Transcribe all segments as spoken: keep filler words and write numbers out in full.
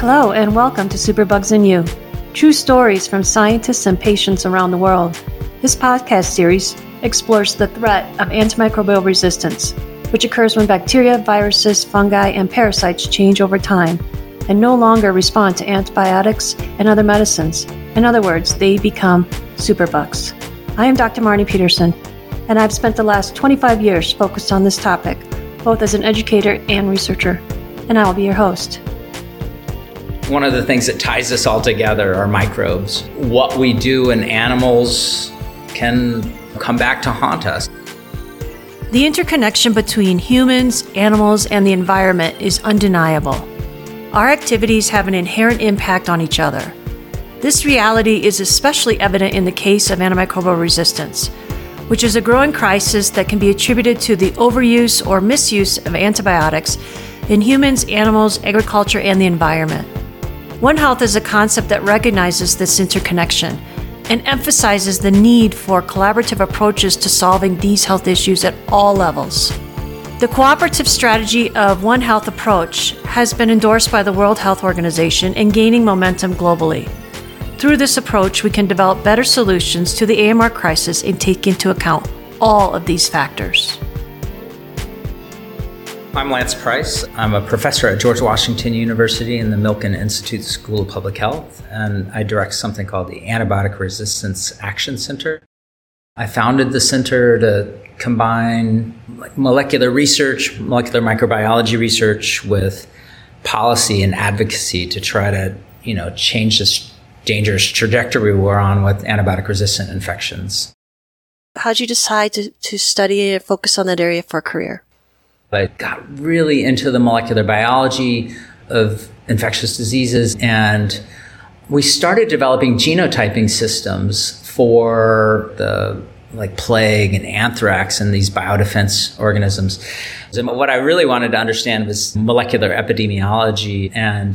Hello and welcome to Superbugs and You, true stories from scientists and patients around the world. This podcast series explores the threat of antimicrobial resistance, which occurs when bacteria, viruses, fungi, and parasites change over time and no longer respond to antibiotics and other medicines. In other words, they become superbugs. I am Doctor Marnie Peterson, and I've spent the last twenty-five years focused on this topic, both as an educator and researcher, and I will be your host. One of the things that ties us all together are microbes. What we do in animals can come back to haunt us. The interconnection between humans, animals, and the environment is undeniable. Our activities have an inherent impact on each other. This reality is especially evident in the case of antimicrobial resistance, which is a growing crisis that can be attributed to the overuse or misuse of antibiotics in humans, animals, agriculture, and the environment. One Health is a concept that recognizes this interconnection and emphasizes the need for collaborative approaches to solving these health issues at all levels. The cooperative strategy of One Health approach has been endorsed by the World Health Organization and gaining momentum globally. Through this approach, we can develop better solutions to the A M R crisis and take into account all of these factors. I'm Lance Price. I'm a professor at George Washington University in the Milken Institute School of Public Health, and I direct something called the Antibiotic Resistance Action Center. I founded the center to combine like molecular research, molecular microbiology research with policy and advocacy to try to, you know, change this dangerous trajectory we're on with antibiotic-resistant infections. How'd you decide to, to study and focus on that area for a career? I got really into the molecular biology of infectious diseases, and we started developing genotyping systems for the like plague and anthrax and these biodefense organisms. And what I really wanted to understand was molecular epidemiology. And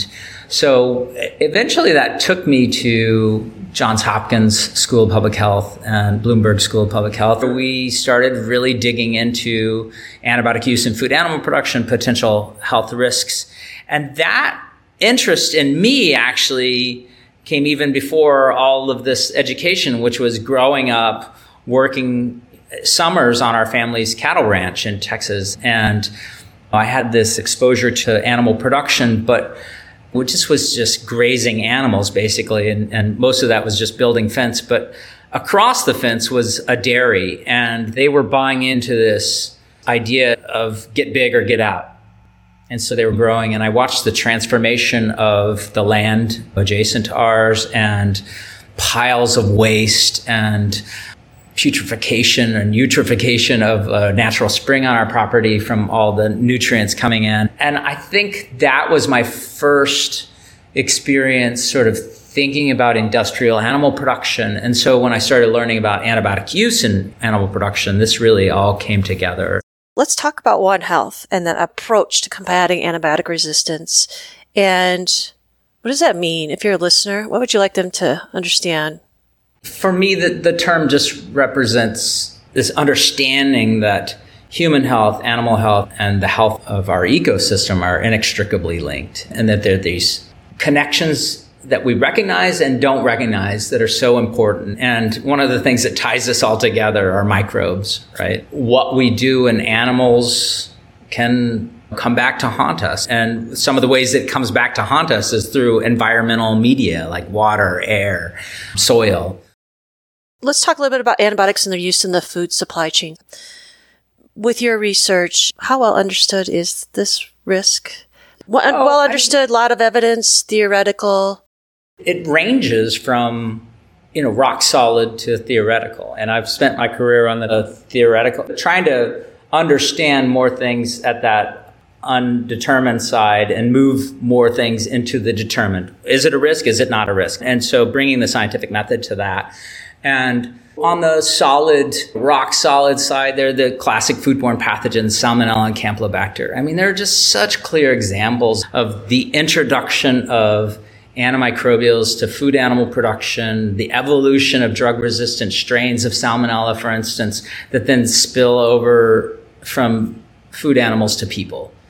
so eventually that took me to Johns Hopkins School of Public Health and Bloomberg School of Public Health. We started really digging into antibiotic use in food animal production, potential health risks. And that interest in me actually came even before all of this education, which was growing up working summers on our family's cattle ranch in Texas. And I had this exposure to animal production, but which just was just grazing animals basically. And, and most of that was just building fence. But across the fence was a dairy, and they were buying into this idea of get big or get out. And so they were growing, and I watched the transformation of the land adjacent to ours and piles of waste and putrefaction and eutrophication of a natural spring on our property from all the nutrients coming in. And I think that was my first experience sort of thinking about industrial animal production. And so when I started learning about antibiotic use in animal production, this really all came together. Let's talk about One Health and that approach to combating antibiotic resistance. And what does that mean? If you're a listener, what would you like them to understand? For me, the, the term just represents this understanding that human health, animal health, and the health of our ecosystem are inextricably linked, and that there are these connections that we recognize and don't recognize that are so important. And one of the things that ties us all together are microbes, right? What we do in animals can come back to haunt us. And some of the ways it comes back to haunt us is through environmental media like water, air, soil. Let's talk a little bit about antibiotics and their use in the food supply chain. With your research, how well understood is this risk? Well, oh, well understood, a lot of evidence, theoretical. It ranges from, you know, rock solid to theoretical. And I've spent my career on the theoretical, trying to understand more things at that undetermined side and move more things into the determined. Is it a risk? Is it not a risk? And so bringing the scientific method to that. And on the solid, rock solid side, they're the classic foodborne pathogens, Salmonella and Campylobacter. I mean, they're just such clear examples of the introduction of antimicrobials to food animal production, the evolution of drug-resistant strains of Salmonella, for instance, that then spill over from food animals to people.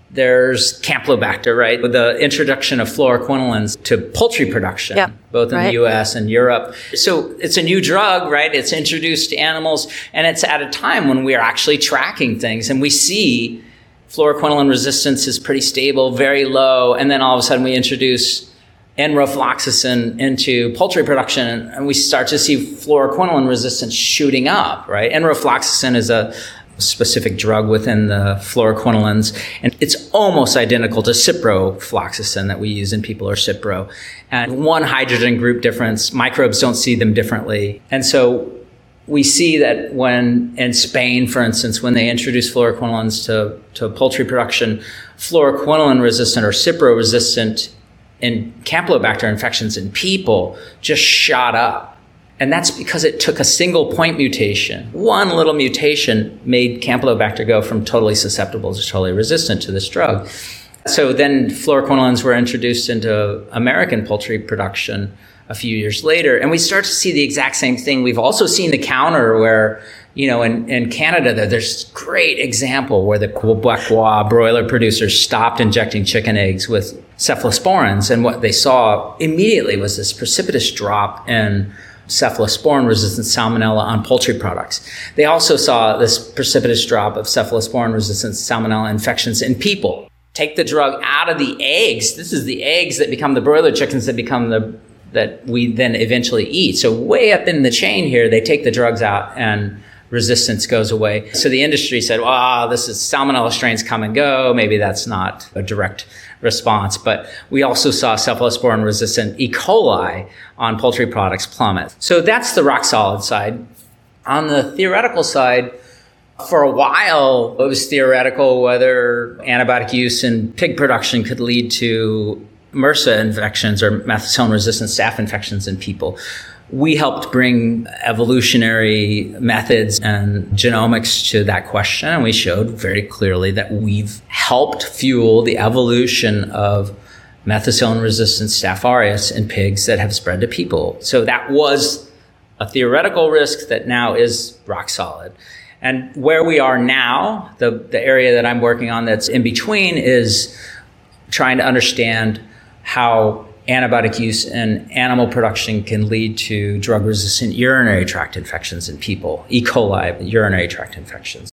There's Campylobacter, right? With the introduction of fluoroquinolines to poultry production, yeah, both in right. the U S and Europe. So it's a new drug, right? It's introduced to animals, and it's at a time when we are actually tracking things, and we see fluoroquinoline resistance is pretty stable, very low, and then all of a sudden we introduce enrofloxacin into poultry production, and we start to see fluoroquinoline resistance shooting up, right? Enrofloxacin is a specific drug within the fluoroquinolines, and it's almost identical to ciprofloxacin that we use in people, or Cipro. And one hydrogen group difference, microbes don't see them differently. And so we see that when, in Spain, for instance, when they introduced fluoroquinolines to, to poultry production, fluoroquinoline resistant or Cipro-resistant in Campylobacter infections in people just shot up. And that's because it took a single point mutation. One little mutation made Campylobacter go from totally susceptible to totally resistant to this drug. So then fluoroquinolines were introduced into American poultry production a few years later, and we start to see the exact same thing. We've also seen the counter where, you know, in, in Canada, there's a great example where the Quebecois broiler producers stopped injecting chicken eggs with cephalosporins, and what they saw immediately was this precipitous drop in cephalosporin-resistant salmonella on poultry products. They also saw this precipitous drop of cephalosporin-resistant salmonella infections in people. Take the drug out of the eggs. This is the eggs that become the broiler chickens that become the that we then eventually eat. So way up in the chain here, they take the drugs out and resistance goes away. So the industry said, well, this is salmonella strains come and go. Maybe that's not a direct response. But we also saw cephalosporin resistant E. coli on poultry products plummet. So that's the rock solid side. On the theoretical side, for a while, it was theoretical whether antibiotic use in pig production could lead to MRSA infections or methicillin-resistant staph infections in people. We helped bring evolutionary methods and genomics to that question, and we showed very clearly that we've helped fuel the evolution of methicillin-resistant Staph aureus in pigs that have spread to people. So that was a theoretical risk that now is rock solid. And where we are now, the, the area that I'm working on that's in between is trying to understand how antibiotic use in animal production can lead to drug-resistant urinary tract infections in people, E. coli urinary tract infections.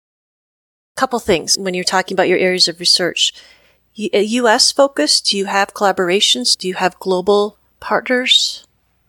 A couple things when you're talking about your areas of research. U S focused? Do you have collaborations? Do you have global partners?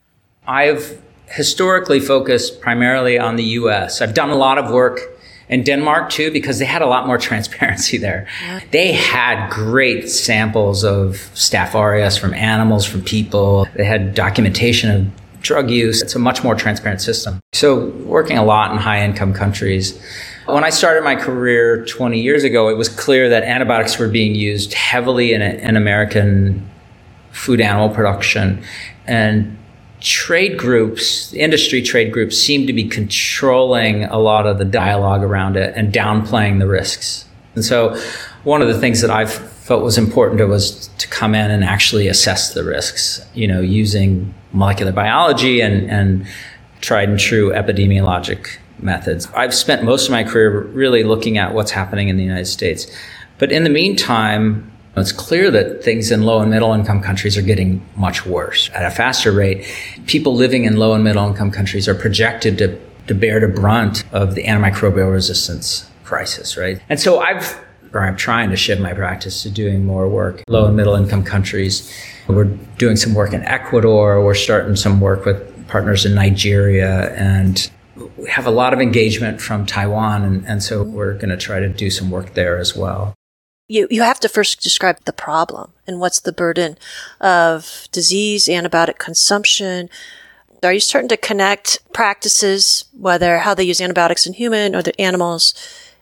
I've historically focused primarily on the U S. I've done a lot of work in Denmark too, because they had a lot more transparency there. Yeah. They had great samples of Staph aureus from animals, from people. They had documentation of drug use. It's a much more transparent system. So working a lot in high-income countries. When I started my career twenty years ago, it was clear that antibiotics were being used heavily in, in American food animal production. And trade groups, industry trade groups, seem to be controlling a lot of the dialogue around it and downplaying the risks. And so one of the things that I felt was important to was to come in and actually assess the risks, you know, using molecular biology and, and tried and true epidemiologic methods. I've spent most of my career really looking at what's happening in the United States. But in the meantime, it's clear that things in low and middle income countries are getting much worse at a faster rate. People living in low and middle income countries are projected to, to bear the brunt of the antimicrobial resistance crisis, right? And so I've, or I'm trying to shift my practice to doing more work in low and middle income countries. We're doing some work in Ecuador. We're starting some work with partners in Nigeria, and we have a lot of engagement from Taiwan. And, and so we're going to try to do some work there as well. You you have to first describe the problem and what's the burden of disease, antibiotic consumption. Are you starting to connect practices, whether how they use antibiotics in human or the animals,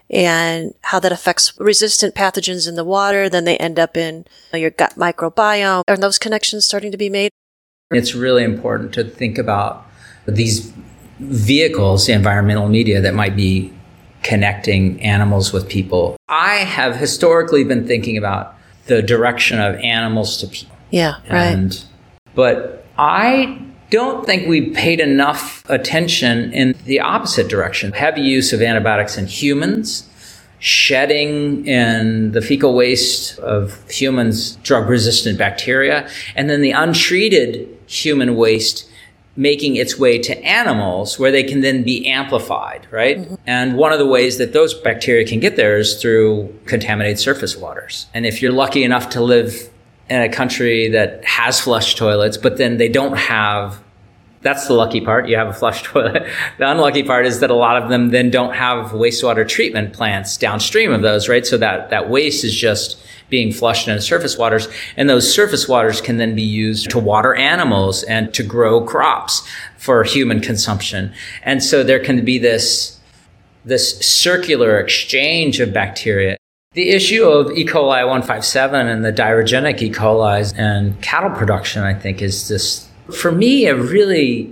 and how that affects resistant pathogens in the water? Then they end up in your gut microbiome. Are those connections starting to be made? It's really important to think about these vehicles, the environmental media that might be connecting animals with people. I have historically been thinking about the direction of animals to people. Yeah, and, right. But I don't think we paid enough attention in the opposite direction. Heavy use of antibiotics in humans shedding in the fecal waste of humans drug-resistant bacteria, and then the untreated human waste making its way to animals where they can then be amplified, right? Mm-hmm. And one of the ways that those bacteria can get there is through contaminated surface waters. And if you're lucky enough to live in a country that has flush toilets, but then they don't have, that's the lucky part, you have a flush toilet. The unlucky part is that a lot of them then don't have wastewater treatment plants downstream of those, right? So that, that waste is just being flushed into surface waters, and those surface waters can then be used to water animals and to grow crops for human consumption. And so there can be this, this circular exchange of bacteria. The issue of E. coli one fifty-seven and the dirogenic E. coli and cattle production, I think, is this, for me, a really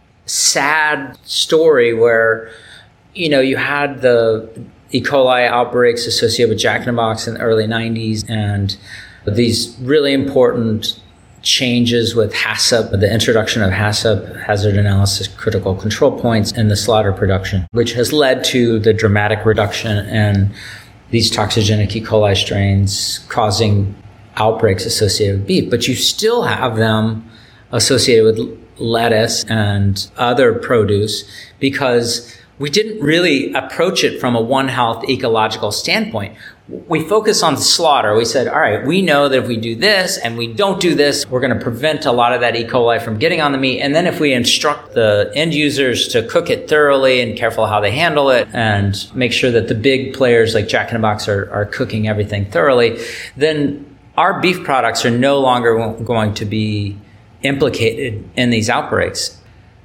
sad story where, you know, you had the E. coli outbreaks associated with Jack in the Box in the early nineties, and these really important changes with HACCP, the introduction of HACCP, hazard analysis critical control points, in the slaughter production, which has led to the dramatic reduction in these toxigenic E. coli strains causing outbreaks associated with beef. But you still have them associated with lettuce and other produce because we didn't really approach it from a One Health ecological standpoint. We focus on slaughter. We said, all right, we know that if we do this and we don't do this, we're going to prevent a lot of that E. coli from getting on the meat. And then if we instruct the end users to cook it thoroughly and careful how they handle it and make sure that the big players like Jack in the Box are, are cooking everything thoroughly, then our beef products are no longer going to be implicated in these outbreaks.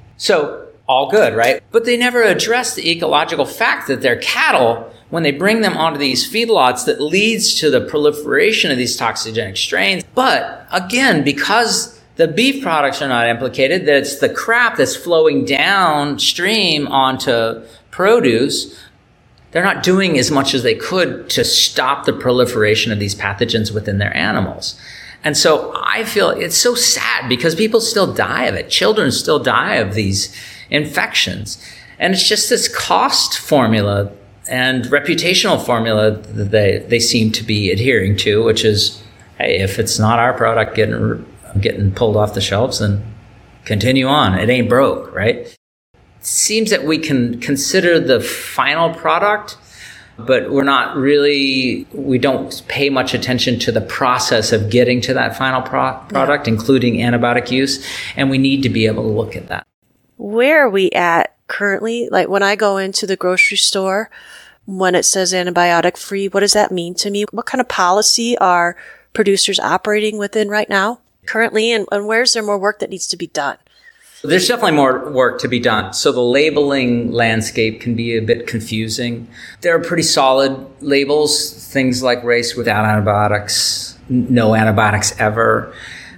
So all good, right? But they never address the ecological fact that their cattle, when they bring them onto these feedlots, that leads to the proliferation of these toxigenic strains. But again, because the beef products are not implicated, that it's the crap that's flowing downstream onto produce, they're not doing as much as they could to stop the proliferation of these pathogens within their animals. And so I feel it's so sad because people still die of it. Children still die of these infections. And it's just this cost formula and reputational formula that they, they seem to be adhering to, which is, hey, if it's not our product getting getting pulled off the shelves, then continue on. It ain't broke, right? It seems that we can consider the final product, but we're not really, we don't pay much attention to the process of getting to that final pro- product, yeah. including antibiotic use, and we need to be able to look at that. Where are we at currently? Like when I go into the grocery store, when it says antibiotic free, what does that mean to me? What kind of policy are producers operating within right now, currently, and, and where's there more work that needs to be done? There's definitely more work to be done. So the labeling landscape can be a bit confusing. There are pretty solid labels, things like race without antibiotics, no antibiotics ever.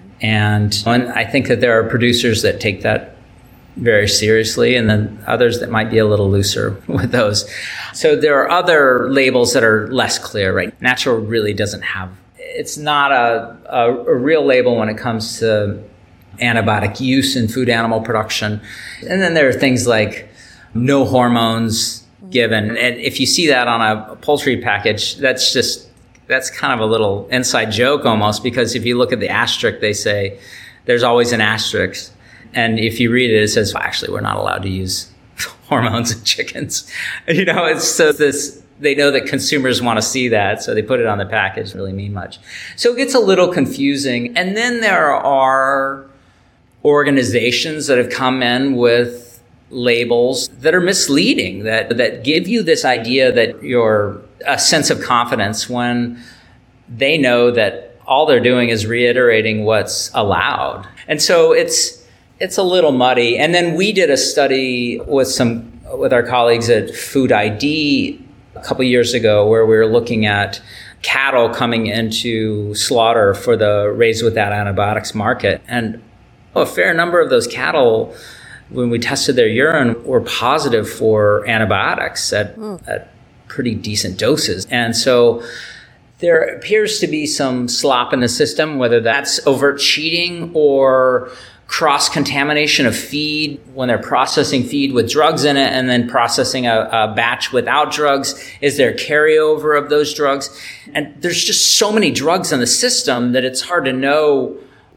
And, and I think that there are producers that take that very seriously, and then others that might be a little looser with those. So there are other labels that are less clear, right? Natural really doesn't have, it's not a, a, a real label when it comes to antibiotic use in food animal production. And then there are things like no hormones given. And if you see that on a poultry package, that's just, that's kind of a little inside joke almost, because if you look at the asterisk, they say there's always an asterisk. And if you read it, it says, well, actually, we're not allowed to use hormones in chickens. You know, it's so this, they know that consumers want to see that, so they put it on the package. Doesn't really mean much. So it gets a little confusing. And then there are organizations that have come in with labels that are misleading, that, that give you this idea that you're a sense of confidence when they know that all they're doing is reiterating what's allowed. And so it's, It's a little muddy. And then we did a study with some with our colleagues at Food I D a couple years ago where we were looking at cattle coming into slaughter for the raised without antibiotics market. And a fair number of those cattle, when we tested their urine, were positive for antibiotics at, mm. at pretty decent doses. And so there appears to be some slop in the system, whether that's overt cheating or cross-contamination of feed when they're processing feed with drugs in it and then processing a, a batch without drugs? Is there carryover of those drugs? And there's just so many drugs in the system that it's hard to know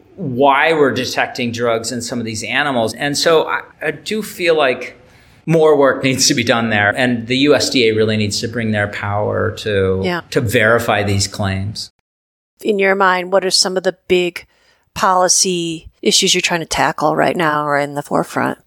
why we're detecting drugs in some of these animals. And so I, I do feel like more work needs to be done there. And the U S D A really needs to bring their power to, yeah. to verify these claims. In your mind, what are some of the big policy issues you're trying to tackle right now or in the forefront?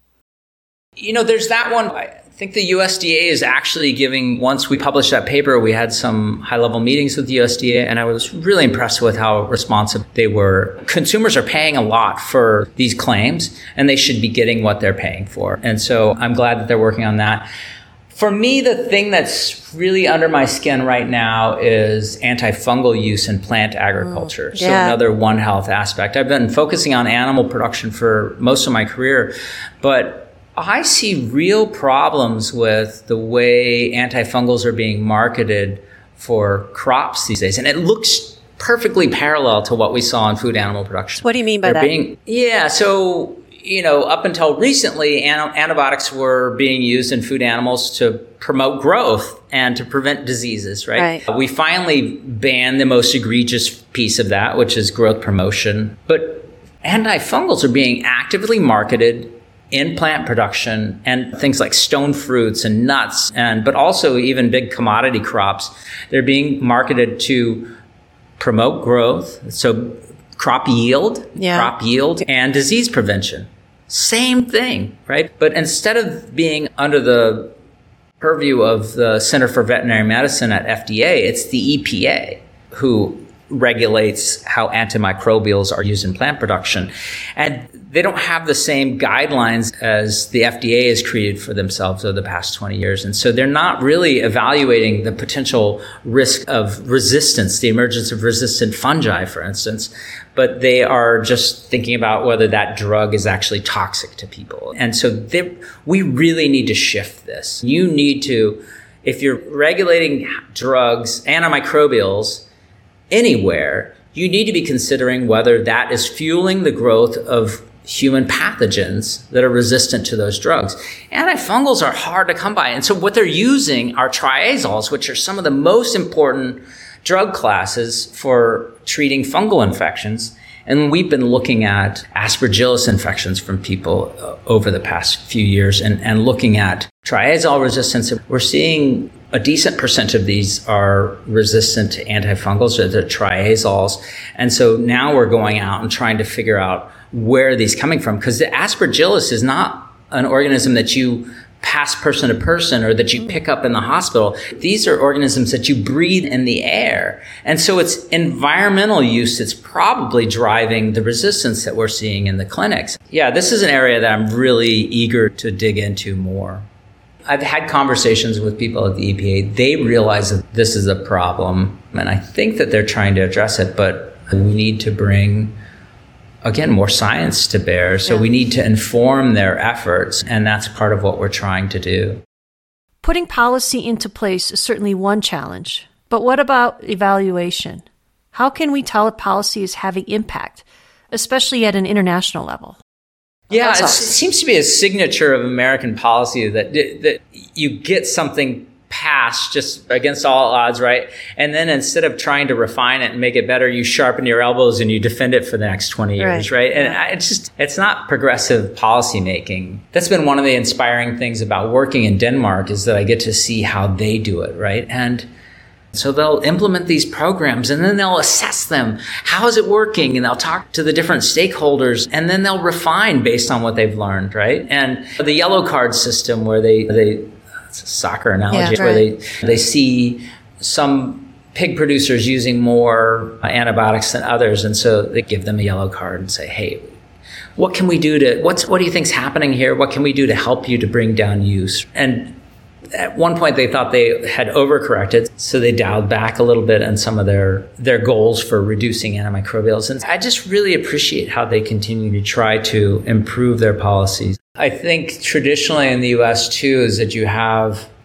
You know, there's that one. I think the U S D A is actually giving, once we published that paper, we had some high-level meetings with the U S D A, and I was really impressed with how responsive they were. Consumers are paying a lot for these claims, and they should be getting what they're paying for. And so I'm glad that they're working on that. For me, the thing that's really under my skin right now is antifungal use in plant agriculture. Mm, yeah. So another One Health aspect. I've been focusing on animal production for most of my career, but I see real problems with the way antifungals are being marketed for crops these days. And it looks perfectly parallel to what we saw in food animal production. What do you mean by They're that? Being, yeah, so... You know, up until recently, an- antibiotics were being used in food animals to promote growth and to prevent diseases, right? right? We finally banned the most egregious piece of that, which is growth promotion. But antifungals are being actively marketed in plant production and things like stone fruits and nuts, and but also even big commodity crops. They're being marketed to promote growth. So crop yield, yeah. crop yield, and disease prevention. Same thing, right? But instead of being under the purview of the Center for Veterinary Medicine at F D A, it's the E P A who regulates how antimicrobials are used in plant production. And they don't have the same guidelines as the F D A has created for themselves over the past twenty years. And so they're not really evaluating the potential risk of resistance, the emergence of resistant fungi, for instance, but they are just thinking about whether that drug is actually toxic to people. And so they, we really need to shift this. You need to, if you're regulating drugs, antimicrobials, anywhere, you need to be considering whether that is fueling the growth of human pathogens that are resistant to those drugs. Antifungals are hard to come by. And so what they're using are triazoles, which are some of the most important drug classes for treating fungal infections. And we've been looking at aspergillus infections from people uh, over the past few years and, and looking at triazole resistance. We're seeing a decent percent of these are resistant to antifungals, or the triazoles. And so now we're going out and trying to figure out where are these coming from, because the aspergillus is not an organism that you pass person to person or that you pick up in the hospital. These are organisms that you breathe in the air. And so it's environmental use that's probably driving the resistance that we're seeing in the clinics. Yeah, this is an area that I'm really eager to dig into more. I've had conversations with people at the E P A. They realize that this is a problem, and I think that they're trying to address it, but we need to bring, again, more science to bear. So yeah. we need to inform their efforts, and that's part of what we're trying to do. Putting policy into place is certainly one challenge, but what about evaluation? How can we tell if policy is having impact, especially at an international level? Yeah, it seems to be a signature of American policy that that you get something passed just against all odds, right? And then instead of trying to refine it and make it better, you sharpen your elbows and you defend it for the next twenty years, right? right? And yeah. it's just, it's not progressive policy making. That's been one of the inspiring things about working in Denmark, is that I get to see how they do it, right? And so they'll implement these programs and then they'll assess them. How is it working? And they'll talk to the different stakeholders, and then they'll refine based on what they've learned, right? And the yellow card system, where they, they it's a soccer analogy, yeah, where right. they, they see some pig producers using more antibiotics than others. And so they give them a yellow card and say, hey, what can we do to, what's, what do you think's happening here? What can we do to help you to bring down use? And at one point, they thought they had overcorrected, so they dialed back a little bit on some of their, their goals for reducing antimicrobials. And I just really appreciate how they continue to try to improve their policies. I think traditionally in the U S, too, is that you have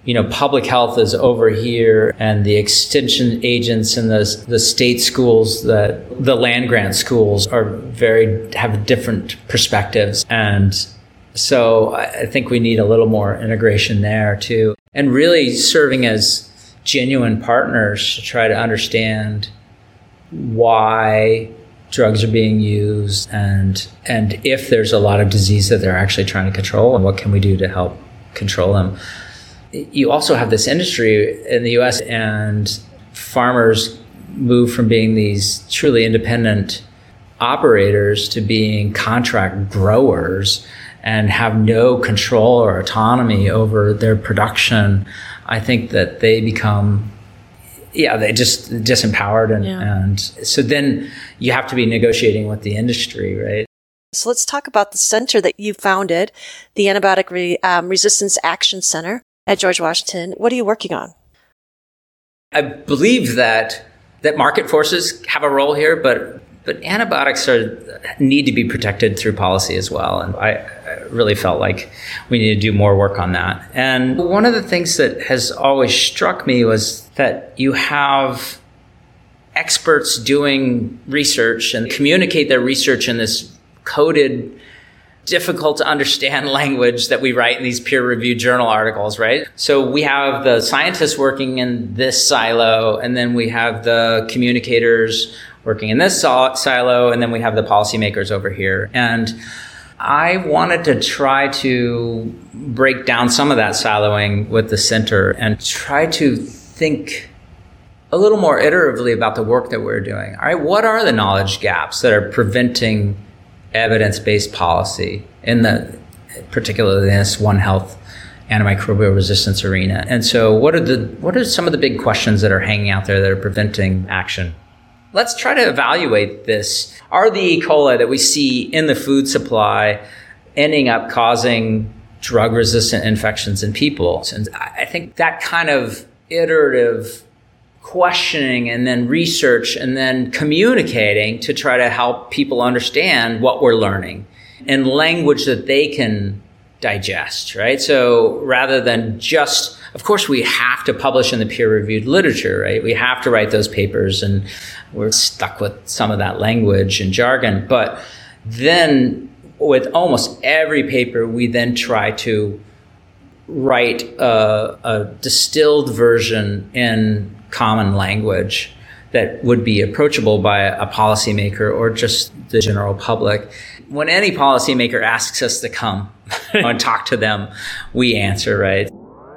you know, public health is over here, and the extension agents in the the state schools, that the land grant schools, are very have different perspectives, and so I think we need a little more integration there too, and really serving as genuine partners to try to understand why drugs are being used, and and if there's a lot of disease that they're actually trying to control, and what can we do to help control them. You also have this industry in the U S, and farmers move from being these truly independent operators to being contract growers and have no control or autonomy over their production. I think that they become, yeah, they just disempowered. And, yeah. and so then you have to be negotiating with the industry, right? So let's talk about the center that you founded, the Antibiotic Re- um, Resistance Action Center at George Washington. What are you working on? I believe that that market forces have a role here, but but antibiotics are need to be protected through policy as well. And I, I really felt like we need to do more work on that. And one of the things that has always struck me was that you have experts doing research and communicate their research in this coded, difficult to understand language that we write in these peer-reviewed journal articles, right? So we have the scientists working in this silo, and then we have the communicators working in this silo, and then we have the policymakers over here. And I wanted to try to break down some of that siloing with the center and try to think a little more iteratively about the work that we're doing. All right, what are the knowledge gaps that are preventing evidence-based policy in the, particularly in this One Health antimicrobial resistance arena? And so what are the what are some of the big questions that are hanging out there that are preventing action? Let's try to evaluate this. Are the E. coli that we see in the food supply ending up causing drug-resistant infections in people? And I think that kind of iterative questioning and then research and then communicating to try to help people understand what we're learning in language that they can digest, right? So rather than just, of course, we have to publish in the peer-reviewed literature, right? We have to write those papers, and we're stuck with some of that language and jargon. But then with almost every paper, we then try to write a, a distilled version in common language that would be approachable by a policymaker or just the general public. When any policymaker asks us to come and talk to them, we answer, right?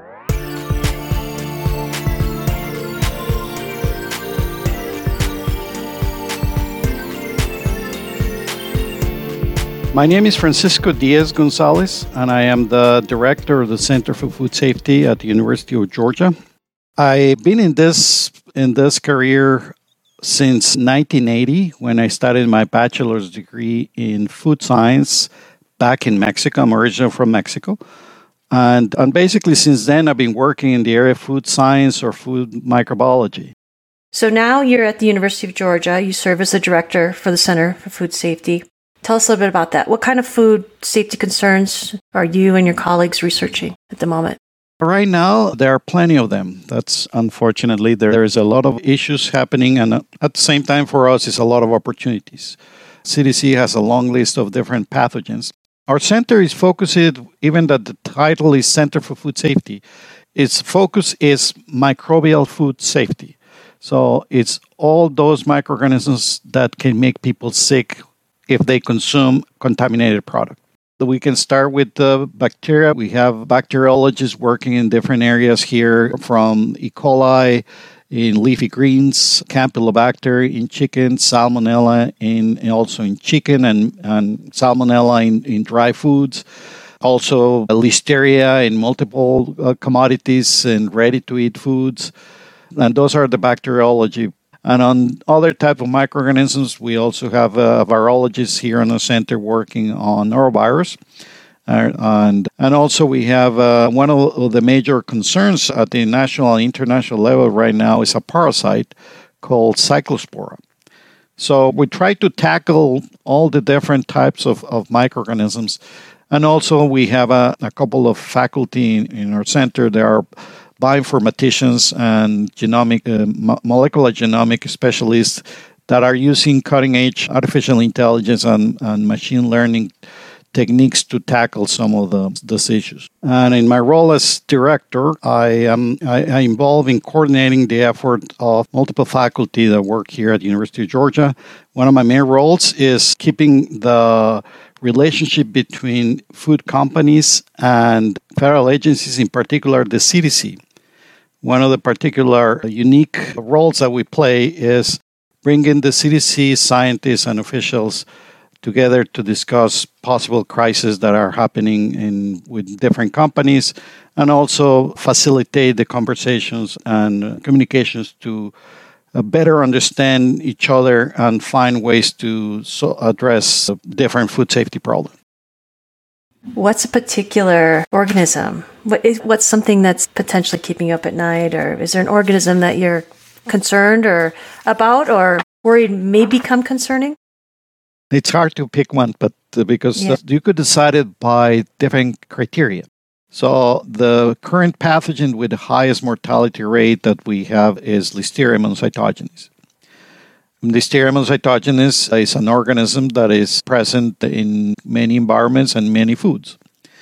My name is Francisco Diaz Gonzalez, and I am the director of the Center for Food Safety at the University of Georgia. I've been in this in this career since nineteen eighty, when I started my bachelor's degree in food science back in Mexico. I'm originally from Mexico. And, and basically since then, I've been working in the area of food science or food microbiology. So now you're at the University of Georgia. You serve as the director for the Center for Food Safety. Tell us a little bit about that. What kind of food safety concerns are you and your colleagues researching at the moment? Right now, there are plenty of them. That's unfortunately, there is a lot of issues happening, and at the same time for us, it's a lot of opportunities. C D C has a long list of different pathogens. Our center is focused, even that the title is Center for Food Safety, its focus is microbial food safety. So it's all those microorganisms that can make people sick if they consume contaminated product. We can start with the bacteria. We have bacteriologists working in different areas here, from E. coli in leafy greens, Campylobacter in chicken, Salmonella in and also in chicken, and, and Salmonella in, in dry foods. Also Listeria in multiple uh, commodities and ready-to-eat foods. And those are the bacteriology. And on other type of microorganisms, we also have a virologist here in the center working on norovirus. Uh, and and also we have uh, one of the major concerns at the national and international level right now is a parasite called Cyclospora. So we try to tackle all the different types of, of microorganisms. And also we have a, a couple of faculty in, in our center. There are bioinformaticians and genomic, uh, mo- molecular genomic specialists that are using cutting-edge artificial intelligence and, and machine learning techniques to tackle some of the, those issues. And in my role as director, I am I, I involved in coordinating the effort of multiple faculty that work here at the University of Georgia. One of my main roles is keeping the relationship between food companies and federal agencies, in particular the C D C. One of the particular unique roles that we play is bringing the C D C scientists and officials together to discuss possible crises that are happening in with different companies, and also facilitate the conversations and communications to uh, better understand each other and find ways to so address different food safety problems. What's a particular organism? What is, what's something that's potentially keeping you up at night? Or is there an organism that you're concerned or about or worried may become concerning? It's hard to pick one, but uh, because yeah. you could decide it by different criteria. So the current pathogen with the highest mortality rate that we have is Listeria monocytogenes. Listeria monocytogenes is an organism that is present in many environments and many foods.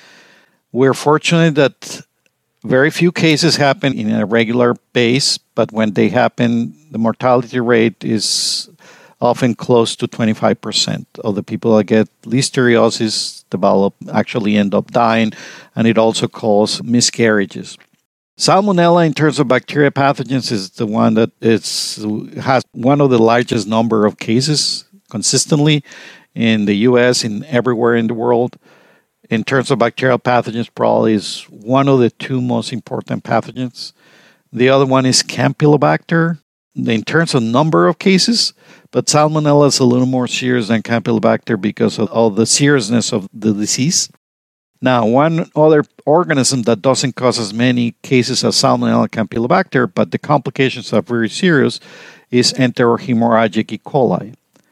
We're fortunate that very few cases happen in a regular base, but when they happen, the mortality rate is often close to twenty-five percent of the people that get listeriosis develop actually end up dying, and it also causes miscarriages. Salmonella, in terms of bacteria pathogens, is the one that is, has one of the largest number of cases consistently in the U S and everywhere in the world. In terms of bacterial pathogens, probably is one of the two most important pathogens. The other one is Campylobacter in terms of number of cases, but Salmonella is a little more serious than Campylobacter because of all the seriousness of the disease. Now, one other organism that doesn't cause as many cases as Salmonella and Campylobacter, but the complications are very serious, is enterohemorrhagic E. coli.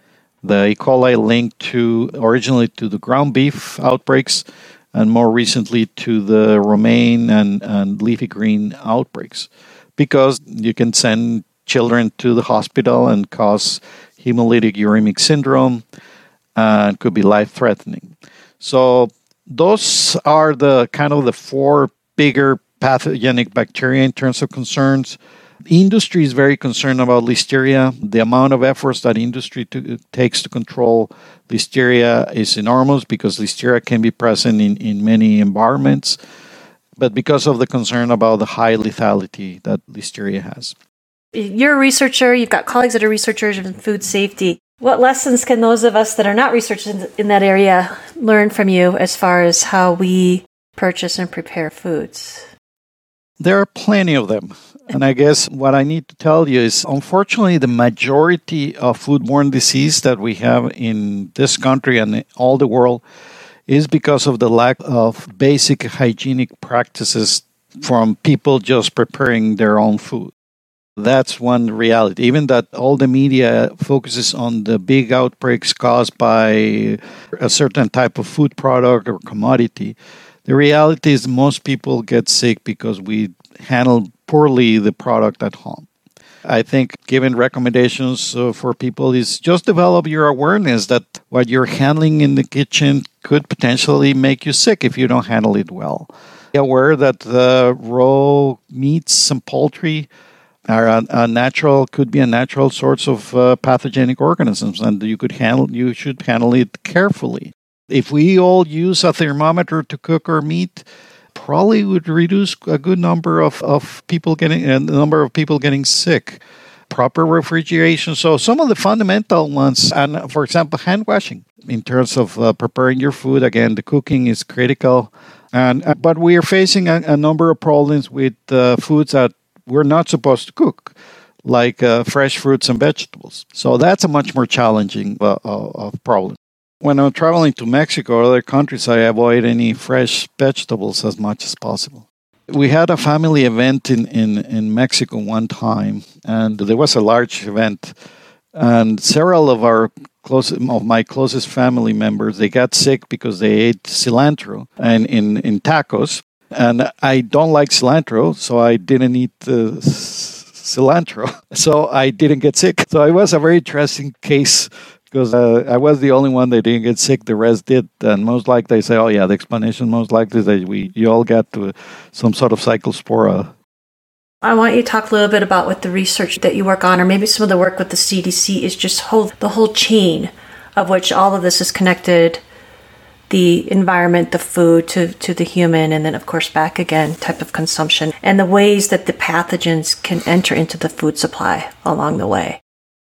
The E. coli linked to originally to the ground beef outbreaks and more recently to the romaine and, and leafy green outbreaks, because you can send children to the hospital and cause hemolytic uremic syndrome and could be life-threatening. So those are the kind of the four bigger pathogenic bacteria in terms of concerns. Industry is very concerned about Listeria. The amount of efforts that industry to, takes to control Listeria is enormous because Listeria can be present in, in many environments, but because of the concern about the high lethality that Listeria has. You're a researcher. You've got colleagues that are researchers in food safety. What lessons can those of us that are not researchers in that area learn from you as far as how we purchase and prepare foods? There are plenty of them. And I guess what I need to tell you is, unfortunately, the majority of foodborne disease that we have in this country and all the world is because of the lack of basic hygienic practices from people just preparing their own food. That's one reality. Even that all the media focuses on the big outbreaks caused by a certain type of food product or commodity. The reality is most people get sick because we handle poorly the product at home. I think giving recommendations uh, for people is just develop your awareness that what you're handling in the kitchen could potentially make you sick if you don't handle it well. Be aware that the raw meats and poultry are a, a natural, could be a natural source of uh, pathogenic organisms, and you could handle, you should handle it carefully. If we all use a thermometer to cook our meat, probably would reduce a good number of, of people getting, a number of people getting sick. Proper refrigeration. So some of the fundamental ones, and for example, hand washing in terms of uh, preparing your food. Again, the cooking is critical, and uh, but we are facing a, a number of problems with uh, foods that we're not supposed to cook, like uh, fresh fruits and vegetables. So that's a much more challenging uh, uh, problem. When I'm traveling to Mexico or other countries, I avoid any fresh vegetables as much as possible. We had a family event in, in, in Mexico one time, and there was a large event, and several of our close of my closest family members, they got sick because they ate cilantro and in, in tacos. And I don't like cilantro, so I didn't eat the cilantro. So I didn't get sick. So it was a very interesting case because uh, I was the only one that didn't get sick. The rest did. And most likely they say, oh, yeah, the explanation most likely is that we, you all got to some sort of cyclospora. I want you to talk a little bit about what the research that you work on, or maybe some of the work with the C D C is just whole, the whole chain of which all of this is connected. The environment, the food to, to the human, and then, of course, back again, type of consumption, and the ways that the pathogens can enter into the food supply along the way.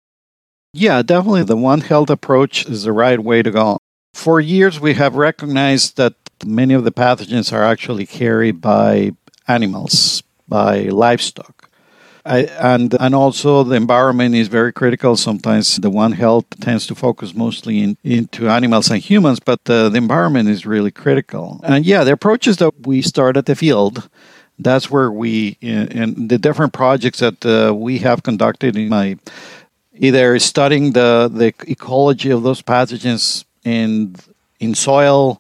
Yeah, definitely the One Health approach is the right way to go. For years, we have recognized that many of the pathogens are actually carried by animals, by livestock. I, and and also the environment is very critical. Sometimes the One Health tends to focus mostly in, into animals and humans, but uh, the environment is really critical. And yeah, the approaches that we start at the field, that's where we, in, in the different projects that uh, we have conducted in my, either studying the, the ecology of those pathogens in, in soil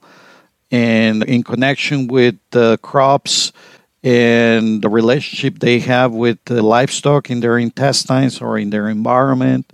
and in connection with the crops, and the relationship they have with the livestock in their intestines or in their environment.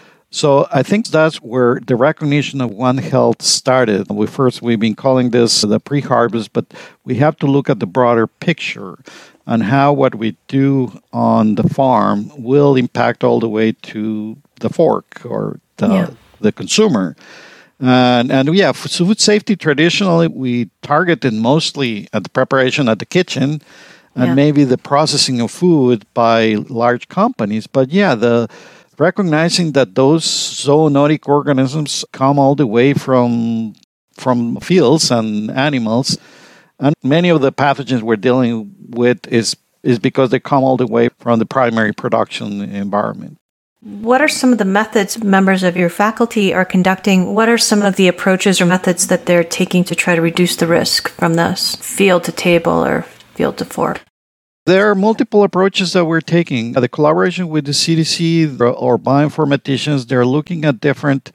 So I think that's where the recognition of One Health started. We first, we've been calling this the pre-harvest, but we have to look at the broader picture on how what we do on the farm will impact all the way to the fork or the, yeah. the consumer. And, and yeah, for food safety, traditionally, we targeted mostly at the preparation at the kitchen and yeah. maybe the processing of food by large companies. But yeah, the recognizing that those zoonotic organisms come all the way from from fields and animals, and many of the pathogens we're dealing with is is because they come all the way from the primary production environment. What are some of the methods members of your faculty are conducting? What are some of the approaches or methods that they're taking to try to reduce the risk from this field to table or field to fork? There are multiple approaches that we're taking. The collaboration with the C D C or bioinformaticians, they're looking at different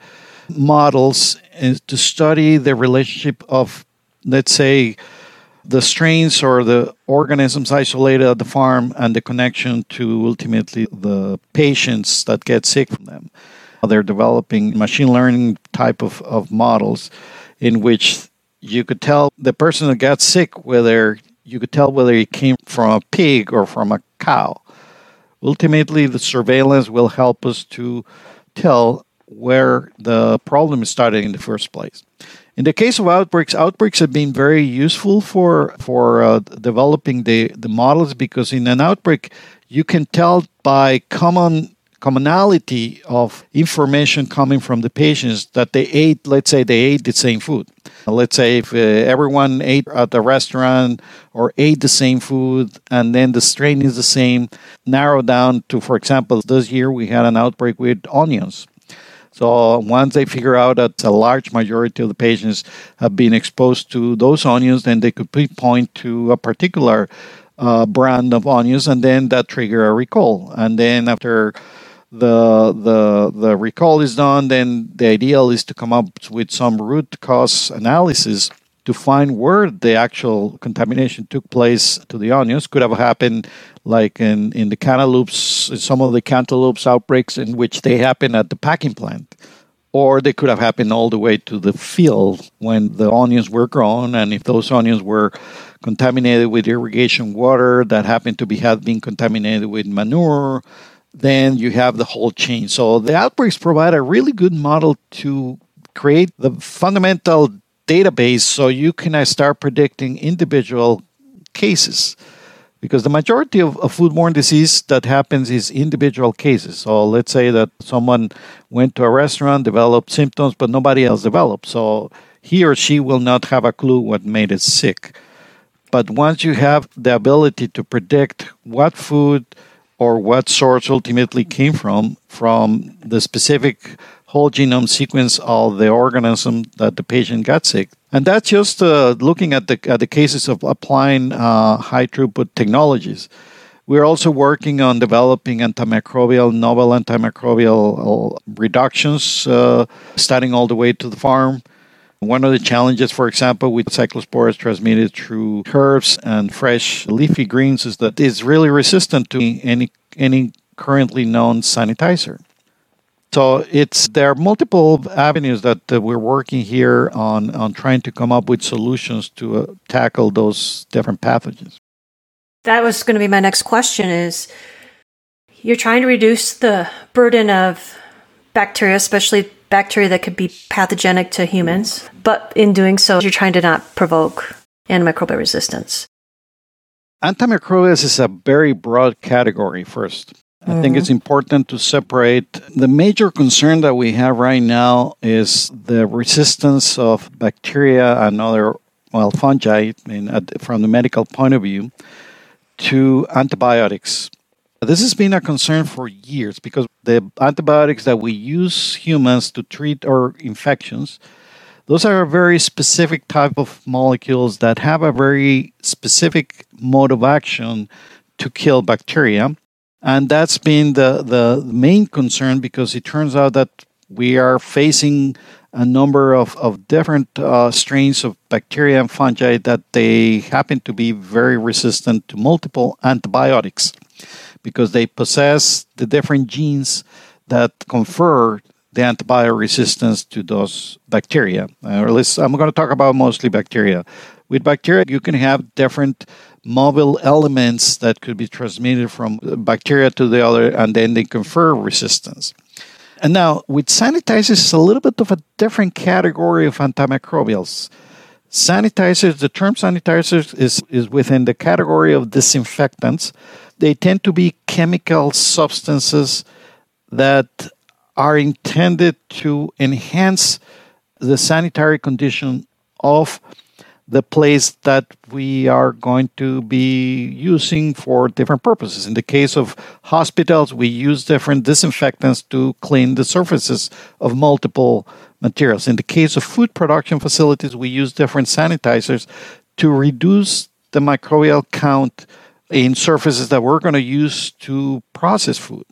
models to study the relationship of, let's say, the strains or the organisms isolated at the farm and the connection to ultimately the patients that get sick from them. They're developing machine learning type of, of models in which you could tell the person that got sick whether you could tell whether he came from a pig or from a cow. Ultimately, the surveillance will help us to tell where the problem started in the first place. In the case of outbreaks, outbreaks have been very useful for for uh, developing the, the models because in an outbreak, you can tell by common commonality of information coming from the patients that they ate, let's say they ate the same food. Let's say if uh, everyone ate at the restaurant or ate the same food and then the strain is the same, narrow down to, for example, this year we had an outbreak with onions. So once they figure out that a large majority of the patients have been exposed to those onions, then they could point to a particular uh, brand of onions, and then that trigger a recall. And then after the the the recall is done, then the ideal is to come up with some root cause analysis to find where the actual contamination took place to the onions. Could have happened like in, in the cantaloupes, some of the cantaloupes outbreaks in which they happen at the packing plant. Or they could have happened all the way to the field when the onions were grown. And if those onions were contaminated with irrigation water that happened to be had been contaminated with manure, then you have the whole chain. So the outbreaks provide a really good model to create the fundamental database so you can start predicting individual cases. Because the majority of, of foodborne disease that happens is individual cases. So let's say that someone went to a restaurant, developed symptoms, but nobody else developed. So he or she will not have a clue what made it sick. But once you have the ability to predict what food or what source ultimately came from, from the specific whole genome sequence of the organism that the patient got sick. And that's just uh, looking at the at the cases of applying uh, high throughput technologies. We're also working on developing antimicrobial, novel antimicrobial reductions, uh, starting all the way to the farm. One of the challenges, for example, with cyclospores transmitted through herbs and fresh leafy greens is that it's really resistant to any any currently known sanitizer. So it's there are multiple avenues that uh, we're working here on, on trying to come up with solutions to uh, tackle those different pathogens. That was going to be my next question is, you're trying to reduce the burden of bacteria, especially bacteria that could be pathogenic to humans, but in doing so, you're trying to not provoke antimicrobial resistance. Antimicrobials is a very broad category first. I mm-hmm. think it's important to separate. The major concern that we have right now is the resistance of bacteria and other, well, fungi, I mean, from the medical point of view, to antibiotics. This has been a concern for years because the antibiotics that we use humans to treat our infections, those are a very specific type of molecules that have a very specific mode of action to kill bacteria. And that's been the, the main concern because it turns out that we are facing a number of, of different uh, strains of bacteria and fungi that they happen to be very resistant to multiple antibiotics because they possess the different genes that confer the antibiotic resistance to those bacteria. Uh, or at least I'm going to talk about mostly bacteria. With bacteria, you can have different mobile elements that could be transmitted from bacteria to the other, and then they confer resistance. And now, with sanitizers, it's a little bit of a different category of antimicrobials. Sanitizers, the term sanitizers is, is within the category of disinfectants. They tend to be chemical substances that are intended to enhance the sanitary condition of the place that we are going to be using for different purposes. In the case of hospitals, we use different disinfectants to clean the surfaces of multiple materials. In the case of food production facilities, we use different sanitizers to reduce the microbial count in surfaces that we're going to use to process food.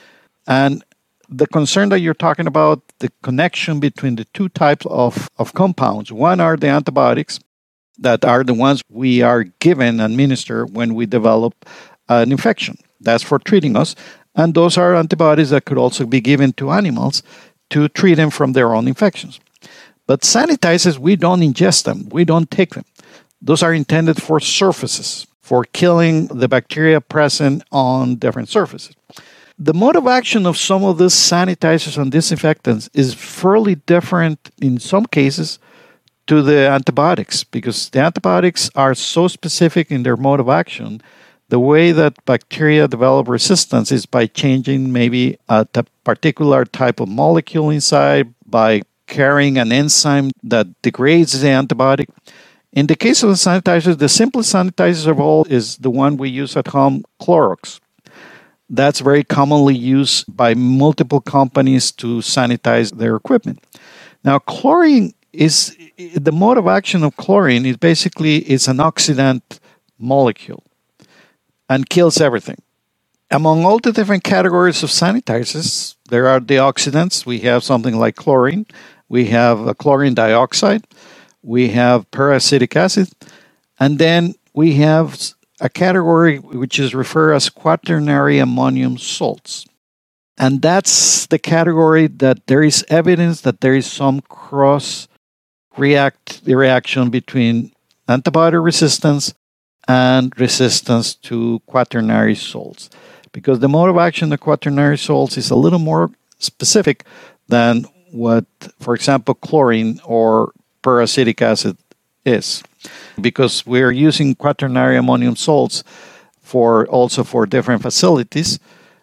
And the concern that you're talking about, the connection between the two types of, of compounds, one are the antibiotics, that are the ones we are given, administer when we develop an infection. That's for treating us. And those are antibodies that could also be given to animals to treat them from their own infections. But sanitizers, we don't ingest them. We don't take them. Those are intended for surfaces, for killing the bacteria present on different surfaces. The mode of action of some of these sanitizers and disinfectants is fairly different in some cases to the antibiotics, because the antibiotics are so specific in their mode of action. The way that bacteria develop resistance is by changing maybe a t- particular type of molecule inside, by carrying an enzyme that degrades the antibiotic. In the case of the sanitizers, the simplest sanitizer of all is the one we use at home, Clorox. That's very commonly used by multiple companies to sanitize their equipment. Now, chlorine is the mode of action of chlorine is basically it's an oxidant molecule and kills everything. Among all the different categories of sanitizers, there are the oxidants. We have something like chlorine. We have a chlorine dioxide. We have peracetic acid. And then we have a category which is referred as quaternary ammonium salts. And that's the category that there is evidence that there is some cross react the reaction between antibiotic resistance and resistance to quaternary salts, because the mode of action of quaternary salts is a little more specific than what, for example, chlorine or peracetic acid is, because we're using quaternary ammonium salts for also for different facilities.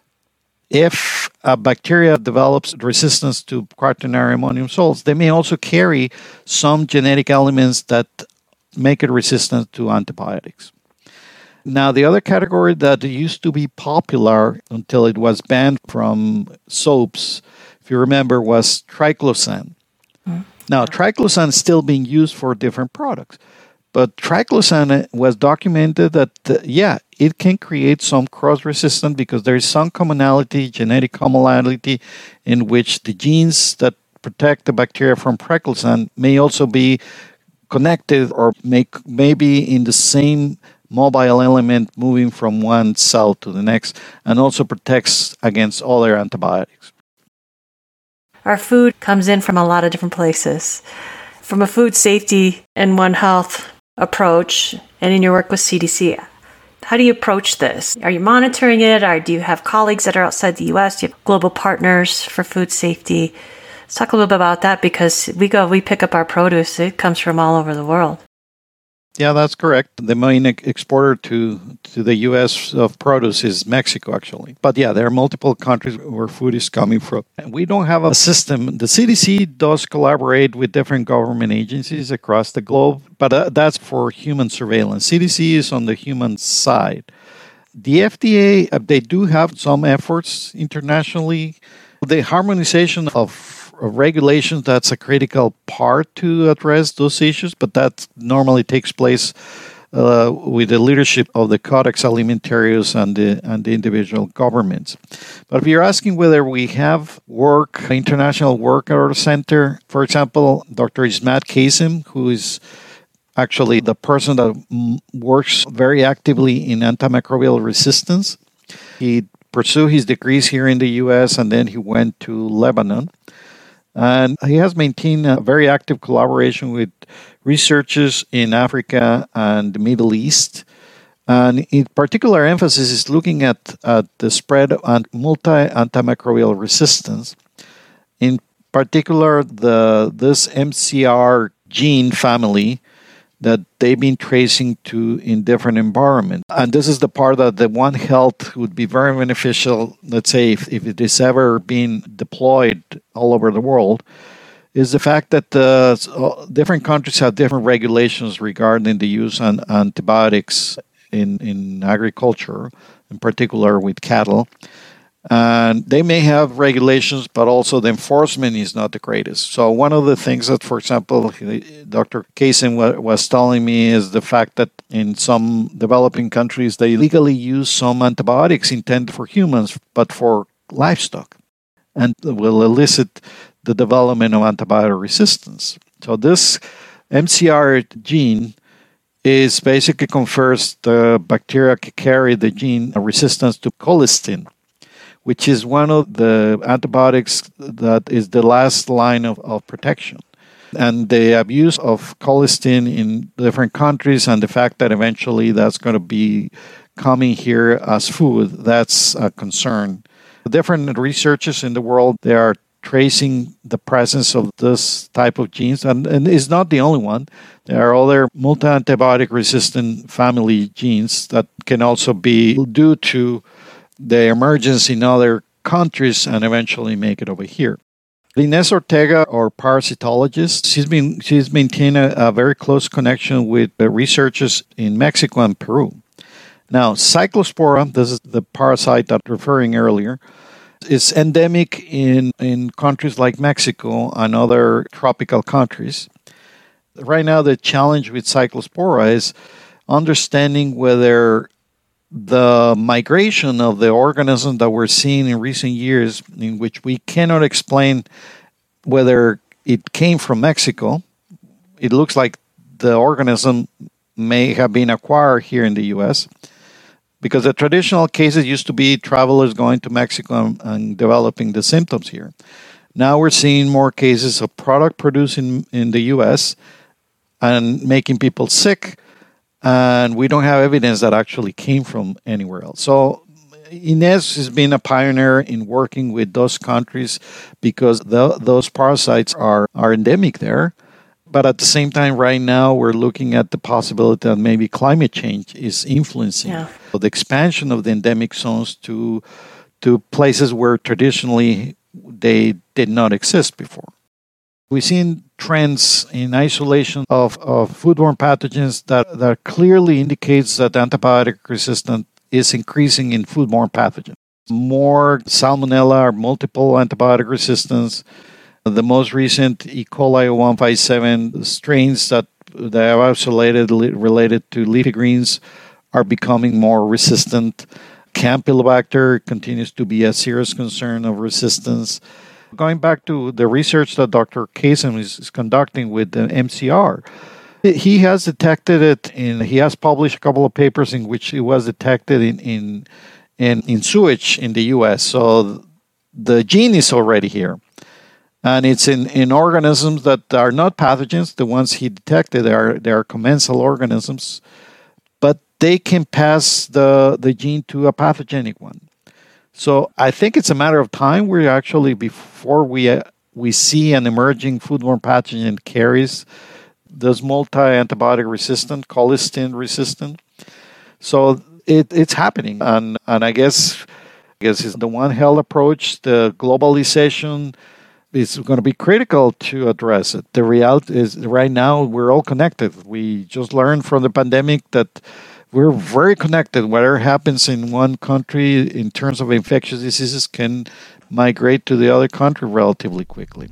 If a bacteria develops resistance to quaternary ammonium salts, they may also carry some genetic elements that make it resistant to antibiotics. Now, the other category that used to be popular until it was banned from soaps, if you remember, was triclosan. Mm. Now, triclosan is still being used for different products, But triclosan was documented that, uh, yeah, it can create some cross-resistance because there is some commonality, genetic commonality, in which the genes that protect the bacteria from triclosan may also be connected or may, may be in the same mobile element moving from one cell to the next, and also protects against other antibiotics. Our food comes in from a lot of different places. From a food safety and One Health approach, and in your work with C D C, how do you approach this? Are you monitoring it, or do you have colleagues that are outside the U S? Do you have global partners for food safety? Let's talk a little bit about that, because we go, we pick up our produce, it comes from all over the world. Yeah, that's correct. The main exporter to, to the U S of produce is Mexico, actually. But yeah, there are multiple countries where food is coming from. And we don't have a system. The C D C does collaborate with different government agencies across the globe, but uh, that's for human surveillance. C D C is on the human side. The F D A, uh, they do have some efforts internationally. The harmonization of regulations, that's a critical part to address those issues, but that normally takes place uh, with the leadership of the Codex Alimentarius and the, and the individual governments. But if you're asking whether we have work, international work at our center, for example, Doctor Ismat Kasim, who is actually the person that works very actively in antimicrobial resistance. He pursued his degrees here in the U S, and then he went to Lebanon. And he has maintained a very active collaboration with researchers in Africa and the Middle East. And in particular emphasis is looking at, at the spread of multi-antimicrobial resistance. In particular, the this M C R gene family that they've been tracing to in different environments. And this is the part that the One Health would be very beneficial, let's say, if, if it is ever being deployed all over the world, is the fact that uh, different countries have different regulations regarding the use of antibiotics in, in agriculture, in particular with cattle. And they may have regulations, but also the enforcement is not the greatest. So one of the things that, for example, Doctor Kasim was telling me is the fact that in some developing countries, they legally use some antibiotics intended for humans, but for livestock, and will elicit the development of antibiotic resistance. So this M C R gene is basically confers the bacteria carry the gene resistance to colistin, which is one of the antibiotics that is the last line of, of protection. And the abuse of colistin in different countries and the fact that eventually that's going to be coming here as food, that's a concern. Different researchers in the world, they are tracing the presence of this type of genes, and, and it's not the only one. There are other multi-antibiotic resistant family genes that can also be due to the emergence in other countries and eventually make it over here. Inés Ortega, our parasitologist, she's been she's maintained a, a very close connection with the researchers in Mexico and Peru. Now, Cyclospora, this is the parasite that I was referring earlier, is endemic in, in countries like Mexico and other tropical countries. Right now, the challenge with Cyclospora is understanding whether the migration of the organism that we're seeing in recent years, in which we cannot explain whether it came from Mexico, it looks like the organism may have been acquired here in the U S, because the traditional cases used to be travelers going to Mexico and, and developing the symptoms here. Now we're seeing more cases of product produced in, in the U S and making people sick, and we don't have evidence that actually came from anywhere else. So Inés has been a pioneer in working with those countries because the, those parasites are, are endemic there. But at the same time, right now, we're looking at the possibility that maybe climate change is influencing yeah. the expansion of the endemic zones to, to places where traditionally they did not exist before. We've seen trends in isolation of, of foodborne pathogens that, that clearly indicates that antibiotic resistance is increasing in foodborne pathogens. More Salmonella or multiple antibiotic resistance. The most recent E. coli one fifty-seven strains that The isolated related to leafy greens are becoming more resistant. Campylobacter continues to be a serious concern of resistance. Going back to the research that Doctor Kaysen is, is conducting with the M C R, he has detected it in, he has published a couple of papers in which it was detected in, in, in, in sewage in the U S. So the gene is already here. And it's in, in organisms that are not pathogens. The ones he detected are, they are commensal organisms, but they can pass the, the gene to a pathogenic one. So I think it's a matter of time. We're actually, before we uh, we see an emerging foodborne pathogen carries this multi-antibiotic resistant, colistin resistant. So it, it's happening. And and I guess, I guess it's the One Health approach, the globalization is going to be critical to address it. The reality is right now we're all connected. We just learned from the pandemic that we're very connected. Whatever happens in one country in terms of infectious diseases can migrate to the other country relatively quickly.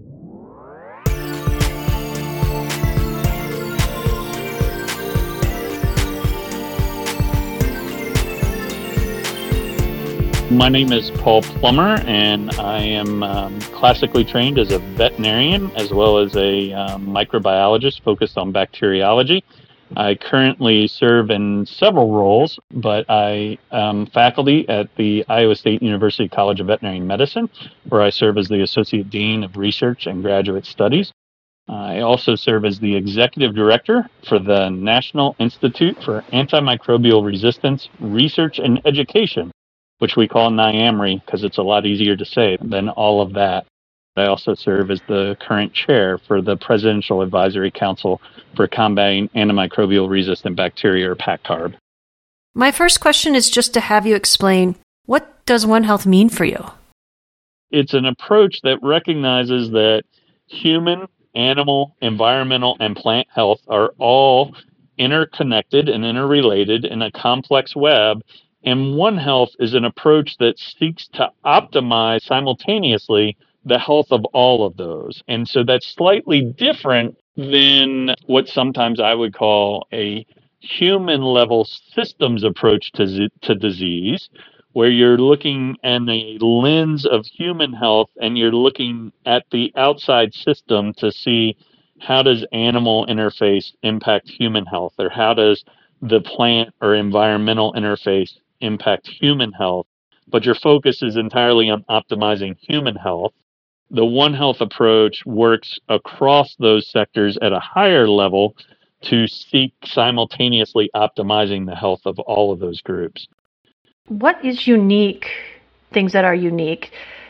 My name is Paul Plummer, and I am um, classically trained as a veterinarian as well as a um, microbiologist focused on bacteriology. I currently serve in several roles, but I am faculty at the Iowa State University College of Veterinary Medicine, where I serve as the Associate Dean of Research and Graduate Studies. I also serve as the Executive Director for the National Institute for Antimicrobial Resistance Research and Education, which we call NIAMRE because it's a lot easier to say than all of that. I also serve as the current chair for the Presidential Advisory Council for Combating Antimicrobial Resistant Bacteria, or PACCARB. My first question is just to have you explain, what does One Health mean for you? It's an approach that recognizes that human, animal, environmental, and plant health are all interconnected and interrelated in a complex web. And One Health is an approach that seeks to optimize simultaneously the health of all of those. And so that's slightly different than what sometimes I would call a human level systems approach to, to disease, where you're looking in a lens of human health and you're looking at the outside system to see how does animal interface impact human health, or how does the plant or environmental interface impact human health, but your focus is entirely on optimizing human health. The One Health approach works across those sectors at a higher level to seek simultaneously optimizing the health of all of those groups. What is unique, things that are unique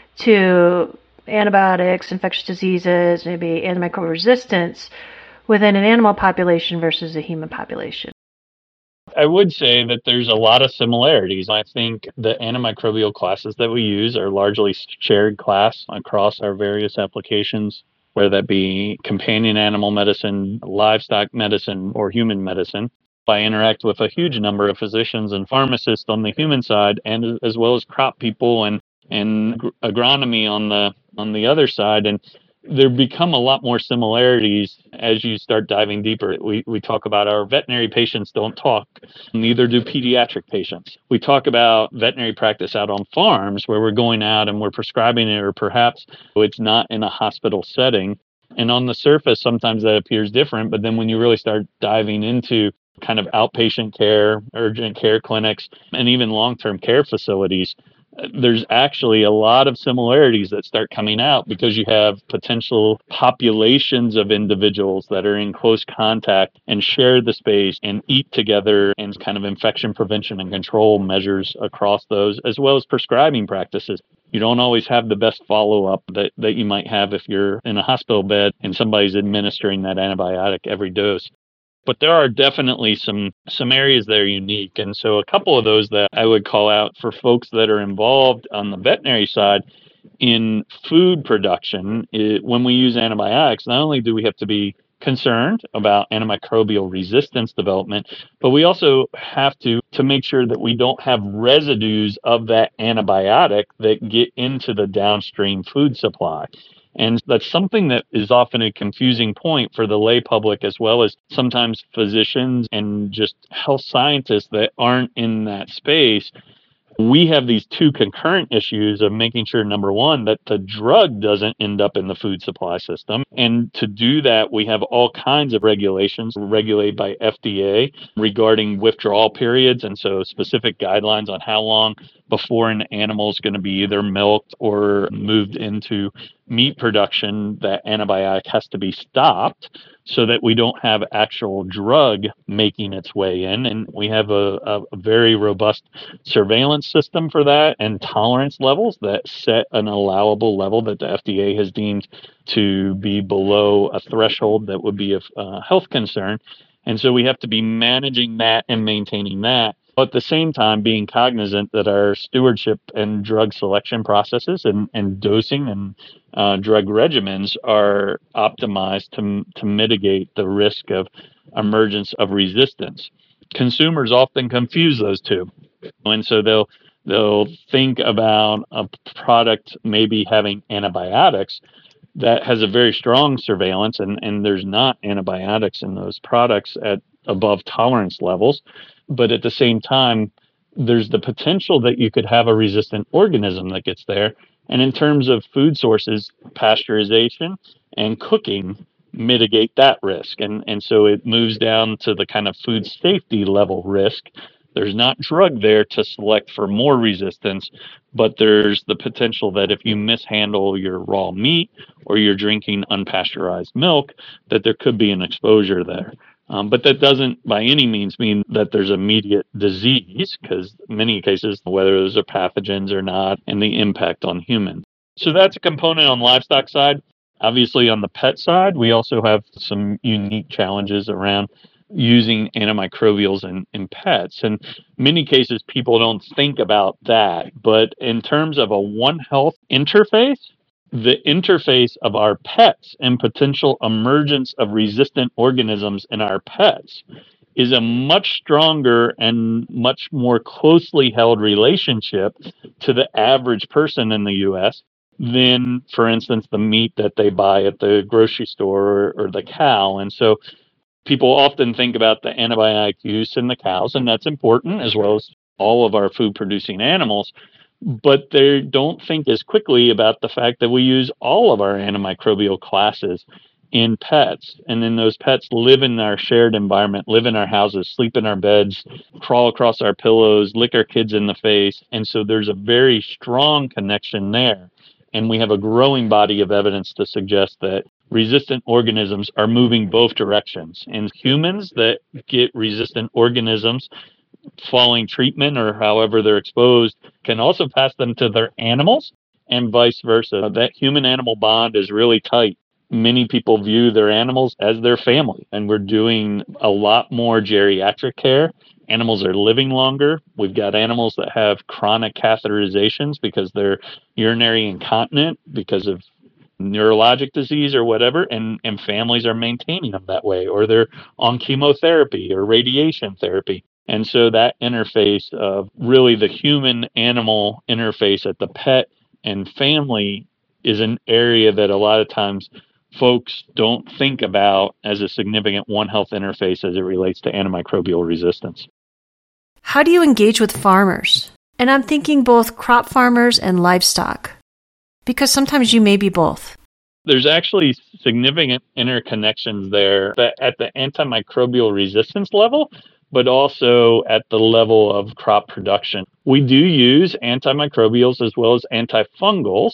to antibiotics, infectious diseases, maybe antimicrobial resistance within an animal population versus a human population? I would say that there's a lot of similarities. I think the antimicrobial classes that we use are largely shared class across our various applications, whether that be companion animal medicine, livestock medicine, or human medicine. I interact with a huge number of physicians and pharmacists on the human side, and as well as crop people and, and agronomy on the on the other side. And there become a lot more similarities as you start diving deeper. We we talk about our veterinary patients don't talk, neither do pediatric patients. We talk about veterinary practice out on farms where we're going out and we're prescribing it, or perhaps it's not in a hospital setting. And on the surface, sometimes that appears different, but then when you really start diving into kind of outpatient care, urgent care clinics, and even long-term care facilities, there's actually a lot of similarities that start coming out because you have potential populations of individuals that are in close contact and share the space and eat together, and kind of infection prevention and control measures across those, as well as prescribing practices. You don't always have the best follow-up that, that you might have if you're in a hospital bed and somebody's administering that antibiotic every dose. But there are definitely some some areas that are unique. And so a couple of those that I would call out for folks that are involved on the veterinary side in food production, it, when we use antibiotics, not only do we have to be concerned about antimicrobial resistance development, but we also have to, to make sure that we don't have residues of that antibiotic that get into the downstream food supply. And that's something that is often a confusing point for the lay public, as well as sometimes physicians and just health scientists that aren't in that space. We have these two concurrent issues of making sure, number one, that the drug doesn't end up in the food supply system. And to do that, we have all kinds of regulations regulated by F D A regarding withdrawal periods. And so specific guidelines on how long before an animal is going to be either milked or moved into meat production, that antibiotic has to be stopped so that we don't have actual drug making its way in. And we have a, a, a very robust surveillance system for that and tolerance levels that set an allowable level that the F D A has deemed to be below a threshold that would be of uh, health concern. And so we have to be managing that and maintaining that, but at the same time being cognizant that our stewardship and drug selection processes and, and dosing and uh, drug regimens are optimized to, to mitigate the risk of emergence of resistance. Consumers often confuse those two. And so they'll they'll think about a product maybe having antibiotics that has a very strong surveillance, and, and there's not antibiotics in those products at above tolerance levels. But at the same time, there's the potential that you could have a resistant organism that gets there. And in terms of food sources, pasteurization and cooking mitigate that risk. And, and so it moves down to the kind of food safety level risk. There's not drug there to select for more resistance, but there's the potential that if you mishandle your raw meat or you're drinking unpasteurized milk, that there could be an exposure there. Um, but that doesn't by any means mean that there's immediate disease, because in many cases, whether those are pathogens or not, and the impact on humans. So that's a component on livestock side. Obviously, on the pet side, we also have some unique challenges around using antimicrobials in, in pets. And in many cases, people don't think about that. But in terms of a One Health interface, the interface of our pets and potential emergence of resistant organisms in our pets is a much stronger and much more closely held relationship to the average person in the U S than, for instance, the meat that they buy at the grocery store or, or the cow. And so people often think about the antibiotic use in the cows, and that's important, as well as all of our food-producing animals. But they don't think as quickly about the fact that we use all of our antimicrobial classes in pets. And then those pets live in our shared environment, live in our houses, sleep in our beds, crawl across our pillows, lick our kids in the face. And so there's a very strong connection there. And we have a growing body of evidence to suggest that resistant organisms are moving both directions. And humans that get resistant organisms following treatment or however they're exposed can also pass them to their animals, and vice versa. That human-animal bond is really tight. Many people view their animals as their family, and we're doing a lot more geriatric care. Animals are living longer. We've got animals that have chronic catheterizations because they're urinary incontinent because of neurologic disease or whatever, and, and families are maintaining them that way, or they're on chemotherapy or radiation therapy. And so that interface of really the human-animal interface at the pet and family is an area that a lot of times folks don't think about as a significant One Health interface as it relates to antimicrobial resistance. How do you engage with farmers? And I'm thinking both crop farmers and livestock, because sometimes you may be both. There's actually significant interconnections there at the antimicrobial resistance level, but also at the level of crop production. We do use antimicrobials as well as antifungals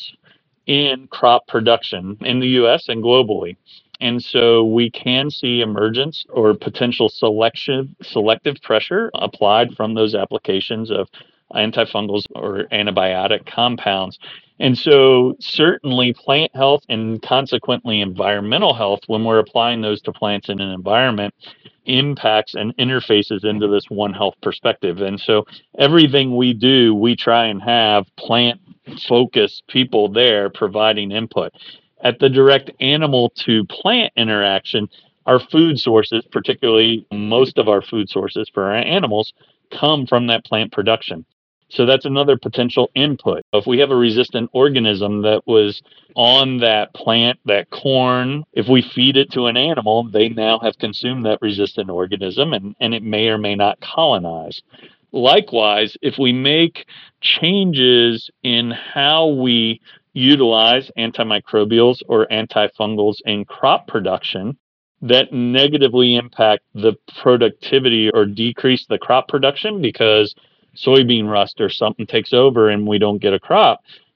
in crop production in the U S and globally. And so we can see emergence or potential selection, selective pressure applied from those applications of antifungals or antibiotic compounds. And so certainly plant health and consequently environmental health, when we're applying those to plants in an environment, impacts and interfaces into this One Health perspective. And so everything we do, we try and have plant-focused people there providing input. At the direct animal-to-plant interaction, our food sources, particularly most of our food sources for our animals, come from that plant production. So that's another potential input. If we have a resistant organism that was on that plant, that corn, if we feed it to an animal, they now have consumed that resistant organism and, and it may or may not colonize. Likewise, if we make changes in how we utilize antimicrobials or antifungals in crop production that negatively impact the productivity or decrease the crop production because soybean rust or something takes over and we don't get a crop,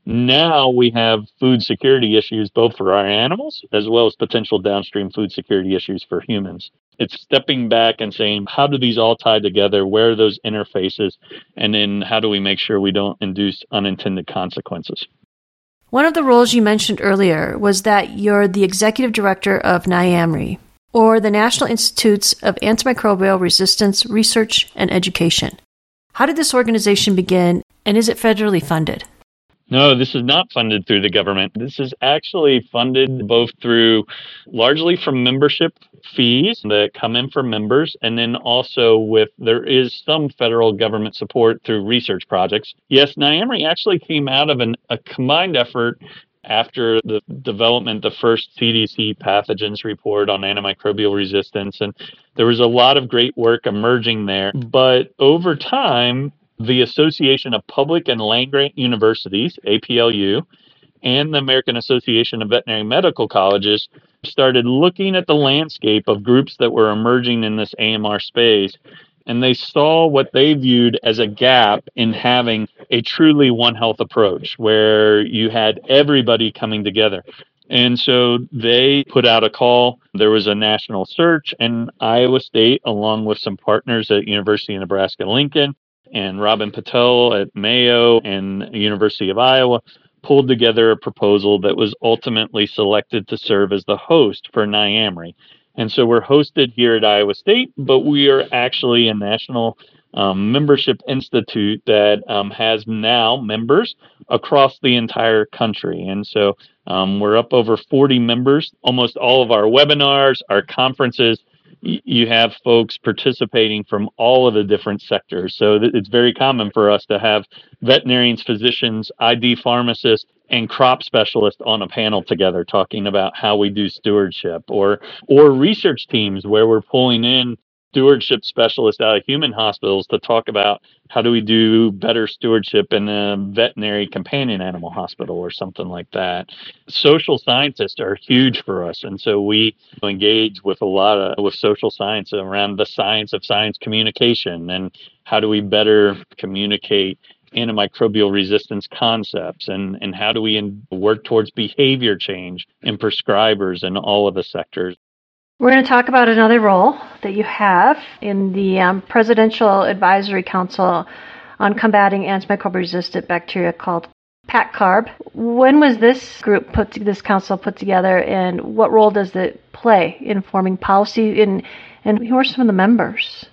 now we have food security issues both for our animals as well as potential downstream food security issues for humans. It's stepping back and saying, how do these all tie together? Where are those interfaces? And then how do we make sure we don't induce unintended consequences? One of the roles you mentioned earlier was that you're the executive director of NIAMRI, or the National Institutes of Antimicrobial Resistance Research and Education. How did this organization begin, and is it federally funded? No, this is not funded through the government. This is actually funded both through largely from membership fees that come in from members, and then also with, there is some federal government support through research projects. Yes, NIAMRI actually came out of an, a combined effort after the development, the first C D C pathogens report on antimicrobial resistance, and there was a lot of great work emerging there. But over time, the Association of Public and Land-Grant Universities, A P L U, and the American Association of Veterinary Medical Colleges started looking at the landscape of groups that were emerging in this A M R space, and they saw what they viewed as a gap in having a truly One Health approach where you had everybody coming together. And so they put out a call. There was a national search, and Iowa State, along with some partners at University of Nebraska-Lincoln, and Robin Patel at Mayo and University of Iowa, pulled together a proposal that was ultimately selected to serve as the host for NIAMRI. And so we're hosted here at Iowa State, but we are actually a national um, membership institute that um, has now members across the entire country. And so um, we're up over forty members. Almost all of our webinars, our conferences, you have folks participating from all of the different sectors. So it's very common for us to have veterinarians, physicians, I D pharmacists, and crop specialists on a panel together talking about how we do stewardship, or or research teams where we're pulling in stewardship specialists out of human hospitals to talk about how do we do better stewardship in a veterinary companion animal hospital or something like that. Social scientists are huge for us, and so we engage with a lot of with social science around the science of science communication and how do we better communicate antimicrobial resistance concepts, and, and how do we in, work towards behavior change in prescribers in all of the sectors. We're going to talk about another role that you have in the um, Presidential Advisory Council on Combating Antimicrobial Resistant Bacteria called PACCARB. When was this group put, this council put together, and what role does it play in forming policy, in, and who are some of the members?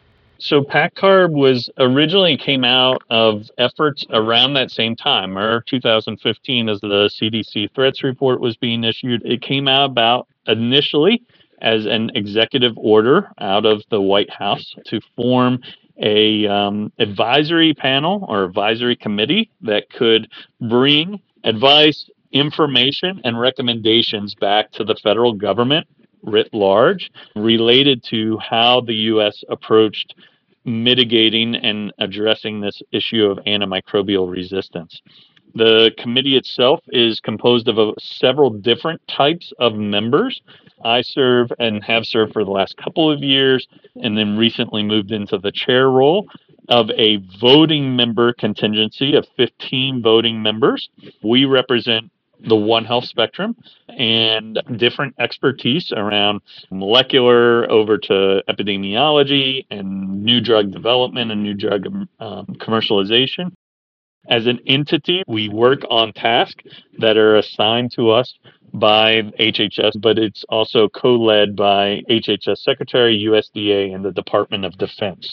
So PACCARB was originally came out of efforts around that same time, or two thousand fifteen, as the C D C threats report was being issued. It came out about initially as an executive order out of the White House to form a um, advisory panel or advisory committee that could bring advice, information, and recommendations back to the federal government writ large related to how the U S approached mitigating and addressing this issue of antimicrobial resistance. The committee itself is composed of a, several different types of members. I serve and have served for the last couple of years, and then recently moved into the chair role of a voting member contingency of fifteen voting members. We represent the One Health spectrum and different expertise around molecular over to epidemiology and new drug development and new drug um, commercialization. As an entity, we work on tasks that are assigned to us by H H S, but it's also co-led by H H S Secretary, U S D A, and the Department of Defense.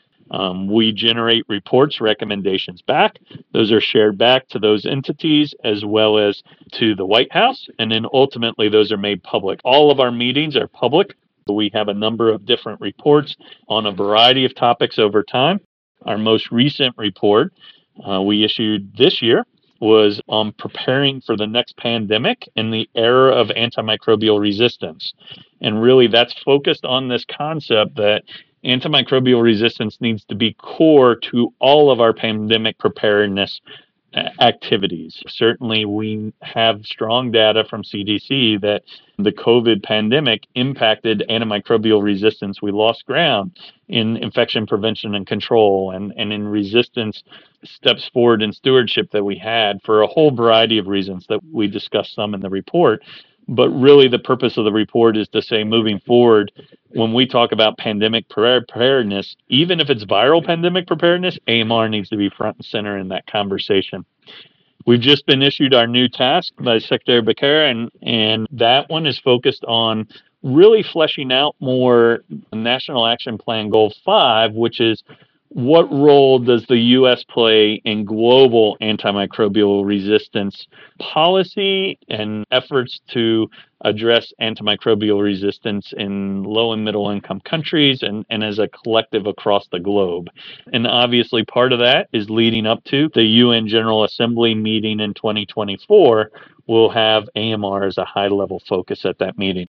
Um, we generate reports, recommendations back. Those are shared back to those entities as well as to the White House, and then ultimately those are made public. All of our meetings are public. We have a number of different reports on a variety of topics over time. Our most recent report uh, we issued this year was on preparing for the next pandemic in the era of antimicrobial resistance. And really that's focused on this concept that antimicrobial resistance needs to be core to all of our pandemic preparedness activities. Certainly, we have strong data from C D C that the COVID pandemic impacted antimicrobial resistance. We lost ground in infection prevention and control and, and in resistance steps forward in stewardship that we had for a whole variety of reasons that we discussed some in the report. But really, the purpose of the report is to say, moving forward, when we talk about pandemic preparedness, even if it's viral pandemic preparedness, A M R needs to be front and center in that conversation. We've just been issued our new task by Secretary Becerra, and, and that one is focused on really fleshing out more National Action Plan Goal five, which is what role does the U S play in global antimicrobial resistance policy and efforts to address antimicrobial resistance in low and middle income countries and, and as a collective across the globe. And obviously part of that is leading up to the U N General Assembly meeting in twenty twenty-four. We'll have A M R as a high level focus at that meeting.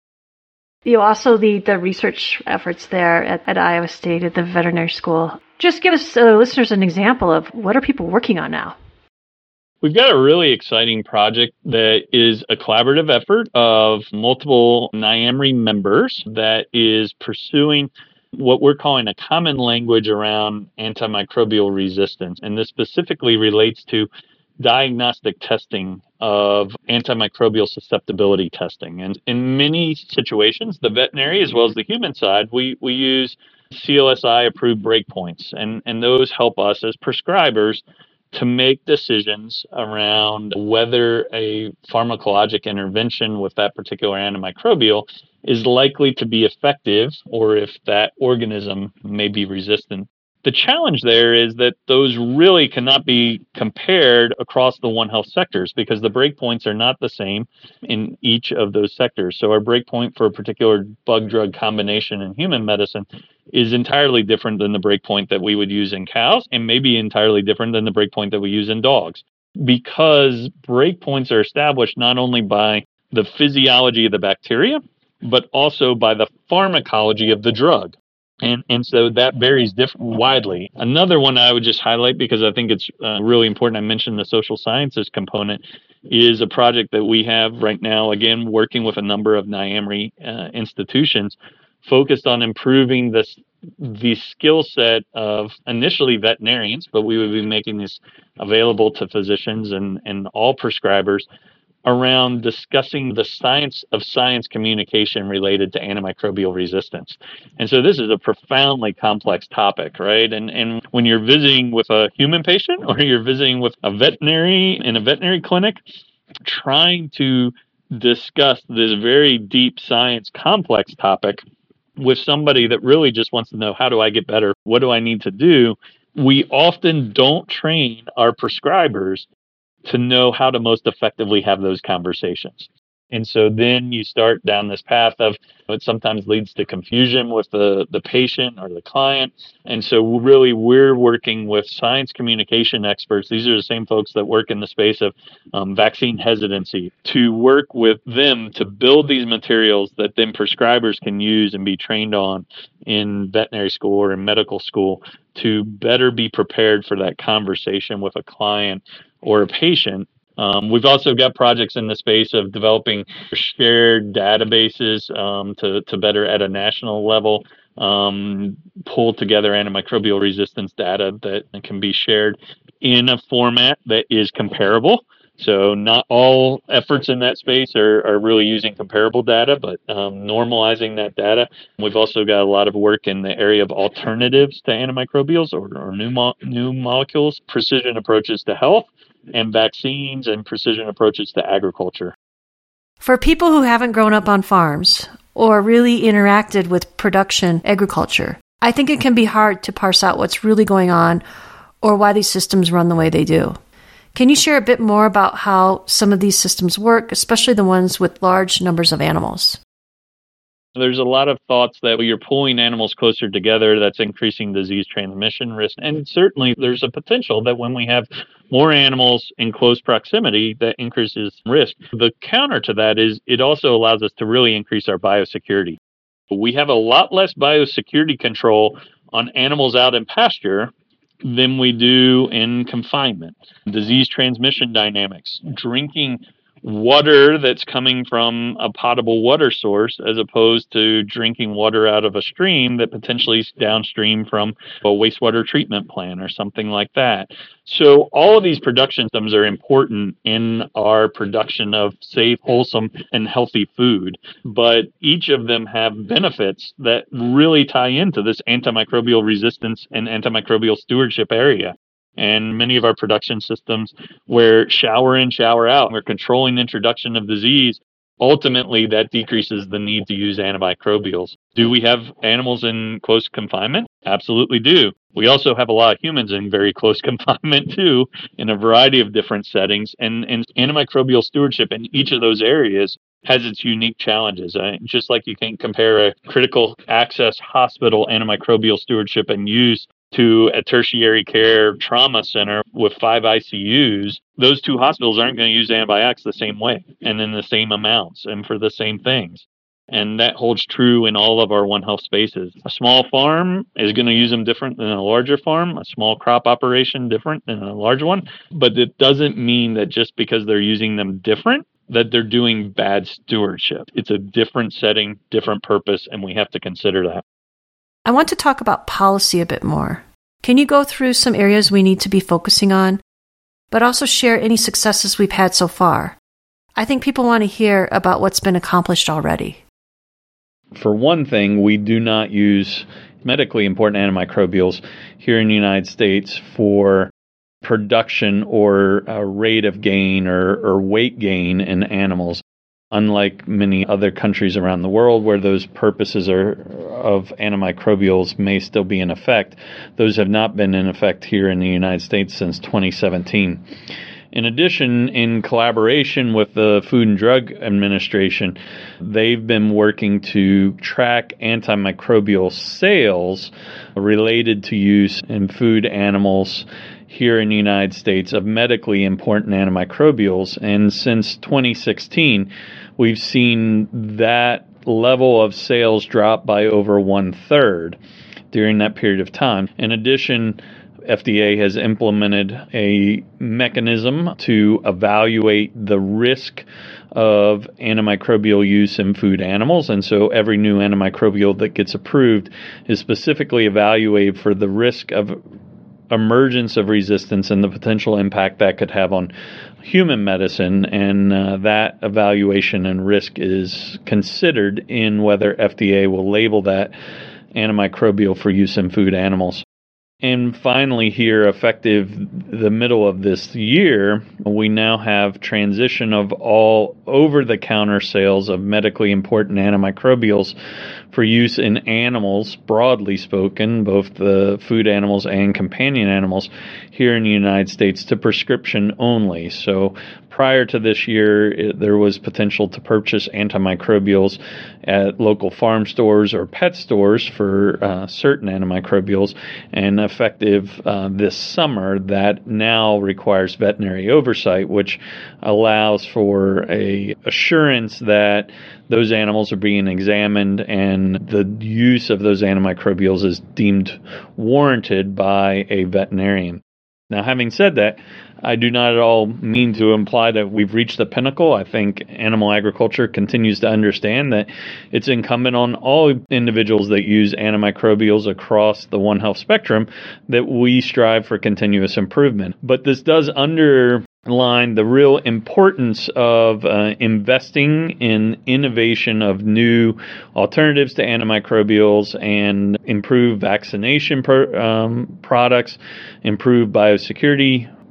You also lead the research efforts there at, at Iowa State at the veterinary school. Just give us uh, listeners an example of what are people working on now? We've got a really exciting project that is a collaborative effort of multiple NIAMRI members that is pursuing what we're calling a common language around antimicrobial resistance. And this specifically relates to diagnostic testing of antimicrobial susceptibility testing. And in many situations, the veterinary as well as the human side, we, we use C L S I approved breakpoints. And, and those help us as prescribers to make decisions around whether a pharmacologic intervention with that particular antimicrobial is likely to be effective or if that organism may be resistant. The challenge there is that those really cannot be compared across the One Health sectors because the breakpoints are not the same in each of those sectors. So our breakpoint for a particular bug-drug combination in human medicine is entirely different than the breakpoint that we would use in cows and maybe entirely different than the breakpoint that we use in dogs because breakpoints are established not only by the physiology of the bacteria, but also by the pharmacology of the drug. And and so that varies different, widely. Another one I would just highlight because I think it's uh, really important, I mentioned the social sciences component, is a project that we have right now, again, working with a number of NIAMRI uh, institutions, focused on improving this, the skill set of initially veterinarians, but we would be making this available to physicians and, and all prescribers around discussing the science of science communication related to antimicrobial resistance. And so this is a profoundly complex topic, right? And and when you're visiting with a human patient or you're visiting with a veterinary in a veterinary clinic, trying to discuss this very deep science complex topic with somebody that really just wants to know, how do I get better? What do I need to do? We often don't train our prescribers to know how to most effectively have those conversations. And so then you start down this path of it sometimes leads to confusion with the, the patient or the client. And so really we're working with science communication experts. These are the same folks that work in the space of um, vaccine hesitancy, to work with them to build these materials that then prescribers can use and be trained on in veterinary school or in medical school to better be prepared for that conversation with a client or a patient. Um, we've also got projects in the space of developing shared databases um, to, to better at a national level um, pull together antimicrobial resistance data that can be shared in a format that is comparable. So not all efforts in that space are, are really using comparable data, but um, normalizing that data. We've also got a lot of work in the area of alternatives to antimicrobials or, or new mo- new molecules, precision approaches to health, and vaccines and precision approaches to agriculture. For people who haven't grown up on farms or really interacted with production agriculture, I think it can be hard to parse out what's really going on or why these systems run the way they do. Can you share a bit more about how some of these systems work, especially the ones with large numbers of animals? There's a lot of thoughts that you're pulling animals closer together, that's increasing disease transmission risk. And certainly there's a potential that when we have more animals in close proximity, that increases risk. The counter to that is it also allows us to really increase our biosecurity. We have a lot less biosecurity control on animals out in pasture than we do in confinement. Disease transmission dynamics, drinking water that's coming from a potable water source as opposed to drinking water out of a stream that potentially is downstream from a wastewater treatment plant or something like that. So all of these production systems are important in our production of safe, wholesome, and healthy food. But each of them have benefits that really tie into this antimicrobial resistance and antimicrobial stewardship area. And many of our production systems where shower in, shower out, we're controlling the introduction of disease. Ultimately, that decreases the need to use antimicrobials. Do we have animals in close confinement? Absolutely do. We also have a lot of humans in very close confinement too, in a variety of different settings. And, and antimicrobial stewardship in each of those areas has its unique challenges. Uh, just like you can't compare a critical access hospital antimicrobial stewardship and use to a tertiary care trauma center with five I C Us, those two hospitals aren't going to use antibiotics the same way and in the same amounts and for the same things. And that holds true in all of our One Health spaces. A small farm is going to use them different than a larger farm, a small crop operation different than a large one. But it doesn't mean that just because they're using them different, that they're doing bad stewardship. It's a different setting, different purpose, and we have to consider that. I want to talk about policy a bit more. Can you go through some areas we need to be focusing on, but also share any successes we've had so far? I think people want to hear about what's been accomplished already. For one thing, we do not use medically important antimicrobials here in the United States for production or a rate of gain or, or weight gain in animals. Unlike many other countries around the world where those purposes are, of antimicrobials may still be in effect, those have not been in effect here in the United States since twenty seventeen. In addition, in collaboration with the Food and Drug Administration, they've been working to track antimicrobial sales related to use in food animals here in the United States of medically important antimicrobials. And since twenty sixteen, we've seen that level of sales drop by over one third during that period of time. In addition, F D A has implemented a mechanism to evaluate the risk of antimicrobial use in food animals. And so every new antimicrobial that gets approved is specifically evaluated for the risk of emergence of resistance and the potential impact that could have on human medicine. And uh, that evaluation and risk is considered in whether F D A will label that antimicrobial for use in food animals. And finally here, effective the middle of this year, we now have transition of all over-the-counter sales of medically important antimicrobials for use in animals, broadly spoken, both the food animals and companion animals here in the United States, to prescription only. So prior to this year, it, there was potential to purchase antimicrobials at local farm stores or pet stores for uh, certain antimicrobials, and effective uh, this summer, that now requires veterinary oversight, which allows for a assurance that those animals are being examined and the use of those antimicrobials is deemed warranted by a veterinarian. Now, having said that, I do not at all mean to imply that we've reached the pinnacle. I think animal agriculture continues to understand that it's incumbent on all individuals that use antimicrobials across the One Health spectrum that we strive for continuous improvement. But this does underline the real importance of uh, investing in innovation of new alternatives to antimicrobials and improved vaccination pro- um, products, improved biosecurity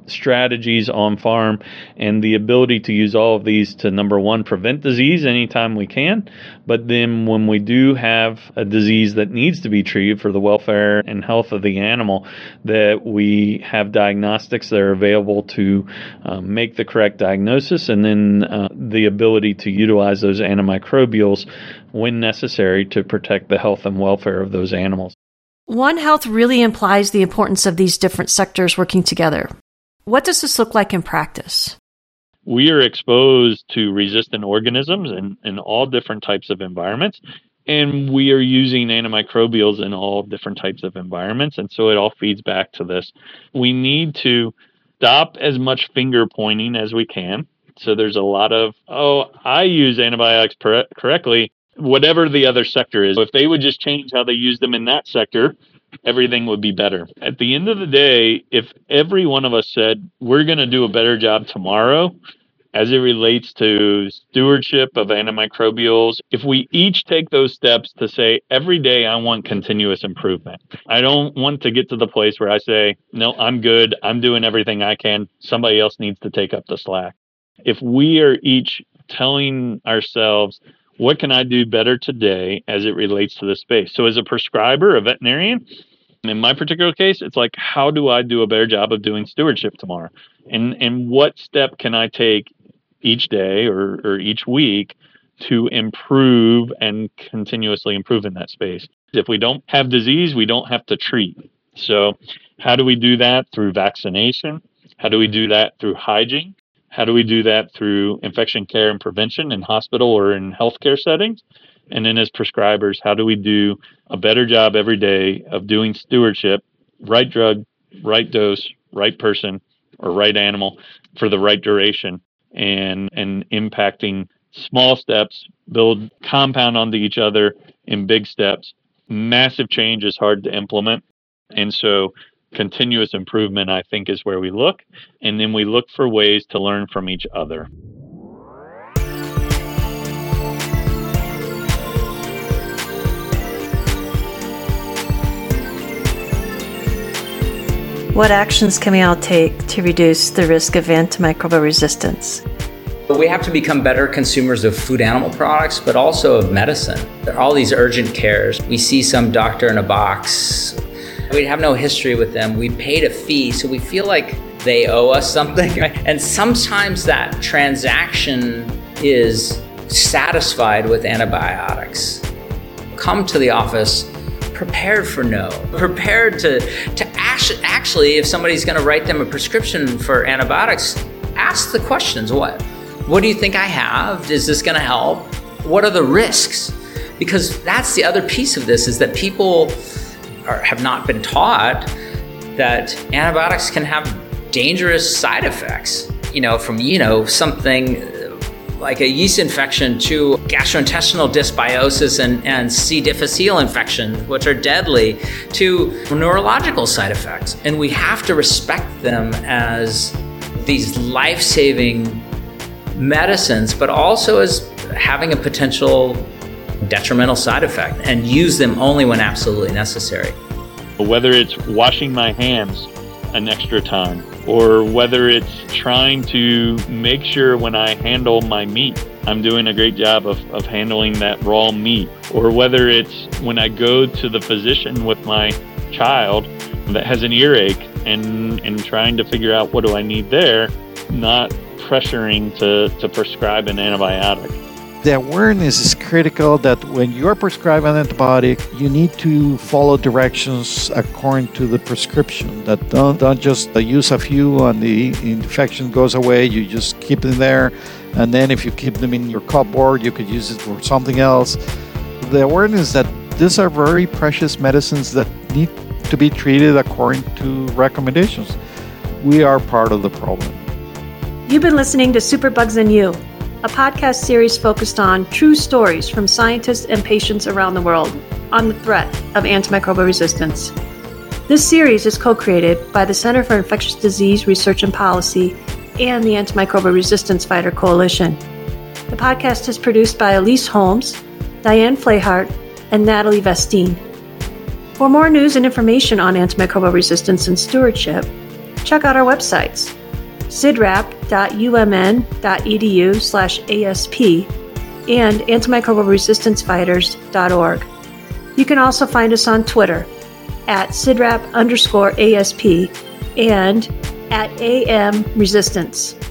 strategies on farm, and the ability to use all of these to, number one, prevent disease anytime we can. But then when we do have a disease that needs to be treated for the welfare and health of the animal, that we have diagnostics that are available to um, make the correct diagnosis, and then uh, the ability to utilize those antimicrobials when necessary to protect the health and welfare of those animals. One Health really implies the importance of these different sectors working together. What does this look like in practice? We are exposed to resistant organisms in, in all different types of environments, and we are using antimicrobials in all different types of environments, and so it all feeds back to this. We need to stop as much finger pointing as we can. So there's a lot of, oh, I use antibiotics per- correctly, whatever the other sector is. If they would just change how they use them in that sector, everything would be better. At the end of the day, if every one of us said, we're going to do a better job tomorrow as it relates to stewardship of antimicrobials, if we each take those steps to say, every day I want continuous improvement. I don't want to get to the place where I say, no, I'm good. I'm doing everything I can. Somebody else needs to take up the slack. If we are each telling ourselves, what can I do better today as it relates to this space? So as a prescriber, a veterinarian, in my particular case, it's like, how do I do a better job of doing stewardship tomorrow? And and what step can I take each day or, or each week to improve and continuously improve in that space? If we don't have disease, we don't have to treat. So how do we do that? Through vaccination? How do we do that through hygiene? How do we do that through infection care and prevention in hospital or in healthcare settings? And then as prescribers, how do we do a better job every day of doing stewardship, right drug, right dose, right person, or right animal for the right duration, and, and impacting small steps, build compound onto each other in big steps. Massive change is hard to implement. And so continuous improvement, I think, is where we look. And then we look for ways to learn from each other. What actions can we all take to reduce the risk of antimicrobial resistance? We have to become better consumers of food animal products, but also of medicine. There are all these urgent cares. We see some doctor in a box. We have no history with them. We paid a fee, so we feel like they owe us something. And sometimes that transaction is satisfied with antibiotics. Come to the office prepared for no. Prepared to, to actually, if somebody's going to write them a prescription for antibiotics, ask the questions. What? What do you think I have? Is this going to help? What are the risks? Because that's the other piece of this, is that people are, have not been taught that antibiotics can have dangerous side effects. You know, from, you know, something like a yeast infection to gastrointestinal dysbiosis and, and C. difficile infection, which are deadly, to neurological side effects. And we have to respect them as these life-saving medicines, but also as having a potential detrimental side effect, and use them only when absolutely necessary. Whether it's washing my hands an extra time, or whether it's trying to make sure when I handle my meat, I'm doing a great job of, of handling that raw meat, or whether it's when I go to the physician with my child that has an earache and, and trying to figure out what do I need there, not pressuring to, to prescribe an antibiotic. The awareness is critical that when you're prescribed an antibiotic, you need to follow directions according to the prescription. That don't, don't just use a few and the infection goes away, you just keep them there. And then if you keep them in your cupboard, you could use it for something else. The awareness that these are very precious medicines that need to be treated according to recommendations. We are part of the problem. You've been listening to Superbugs and You, a podcast series focused on true stories from scientists and patients around the world on the threat of antimicrobial resistance. This series is co-created by the Center for Infectious Disease Research and Policy and the Antimicrobial Resistance Fighter Coalition. The podcast is produced by Elise Holmes, Diane Flahart, and Natalie Vestine. For more news and information on antimicrobial resistance and stewardship, check out our websites, cidrap.umn.edu slash ASP, and antimicrobial resistance fighters dot org. You can also find us on Twitter at cidrap underscore ASP and at A M Resistance.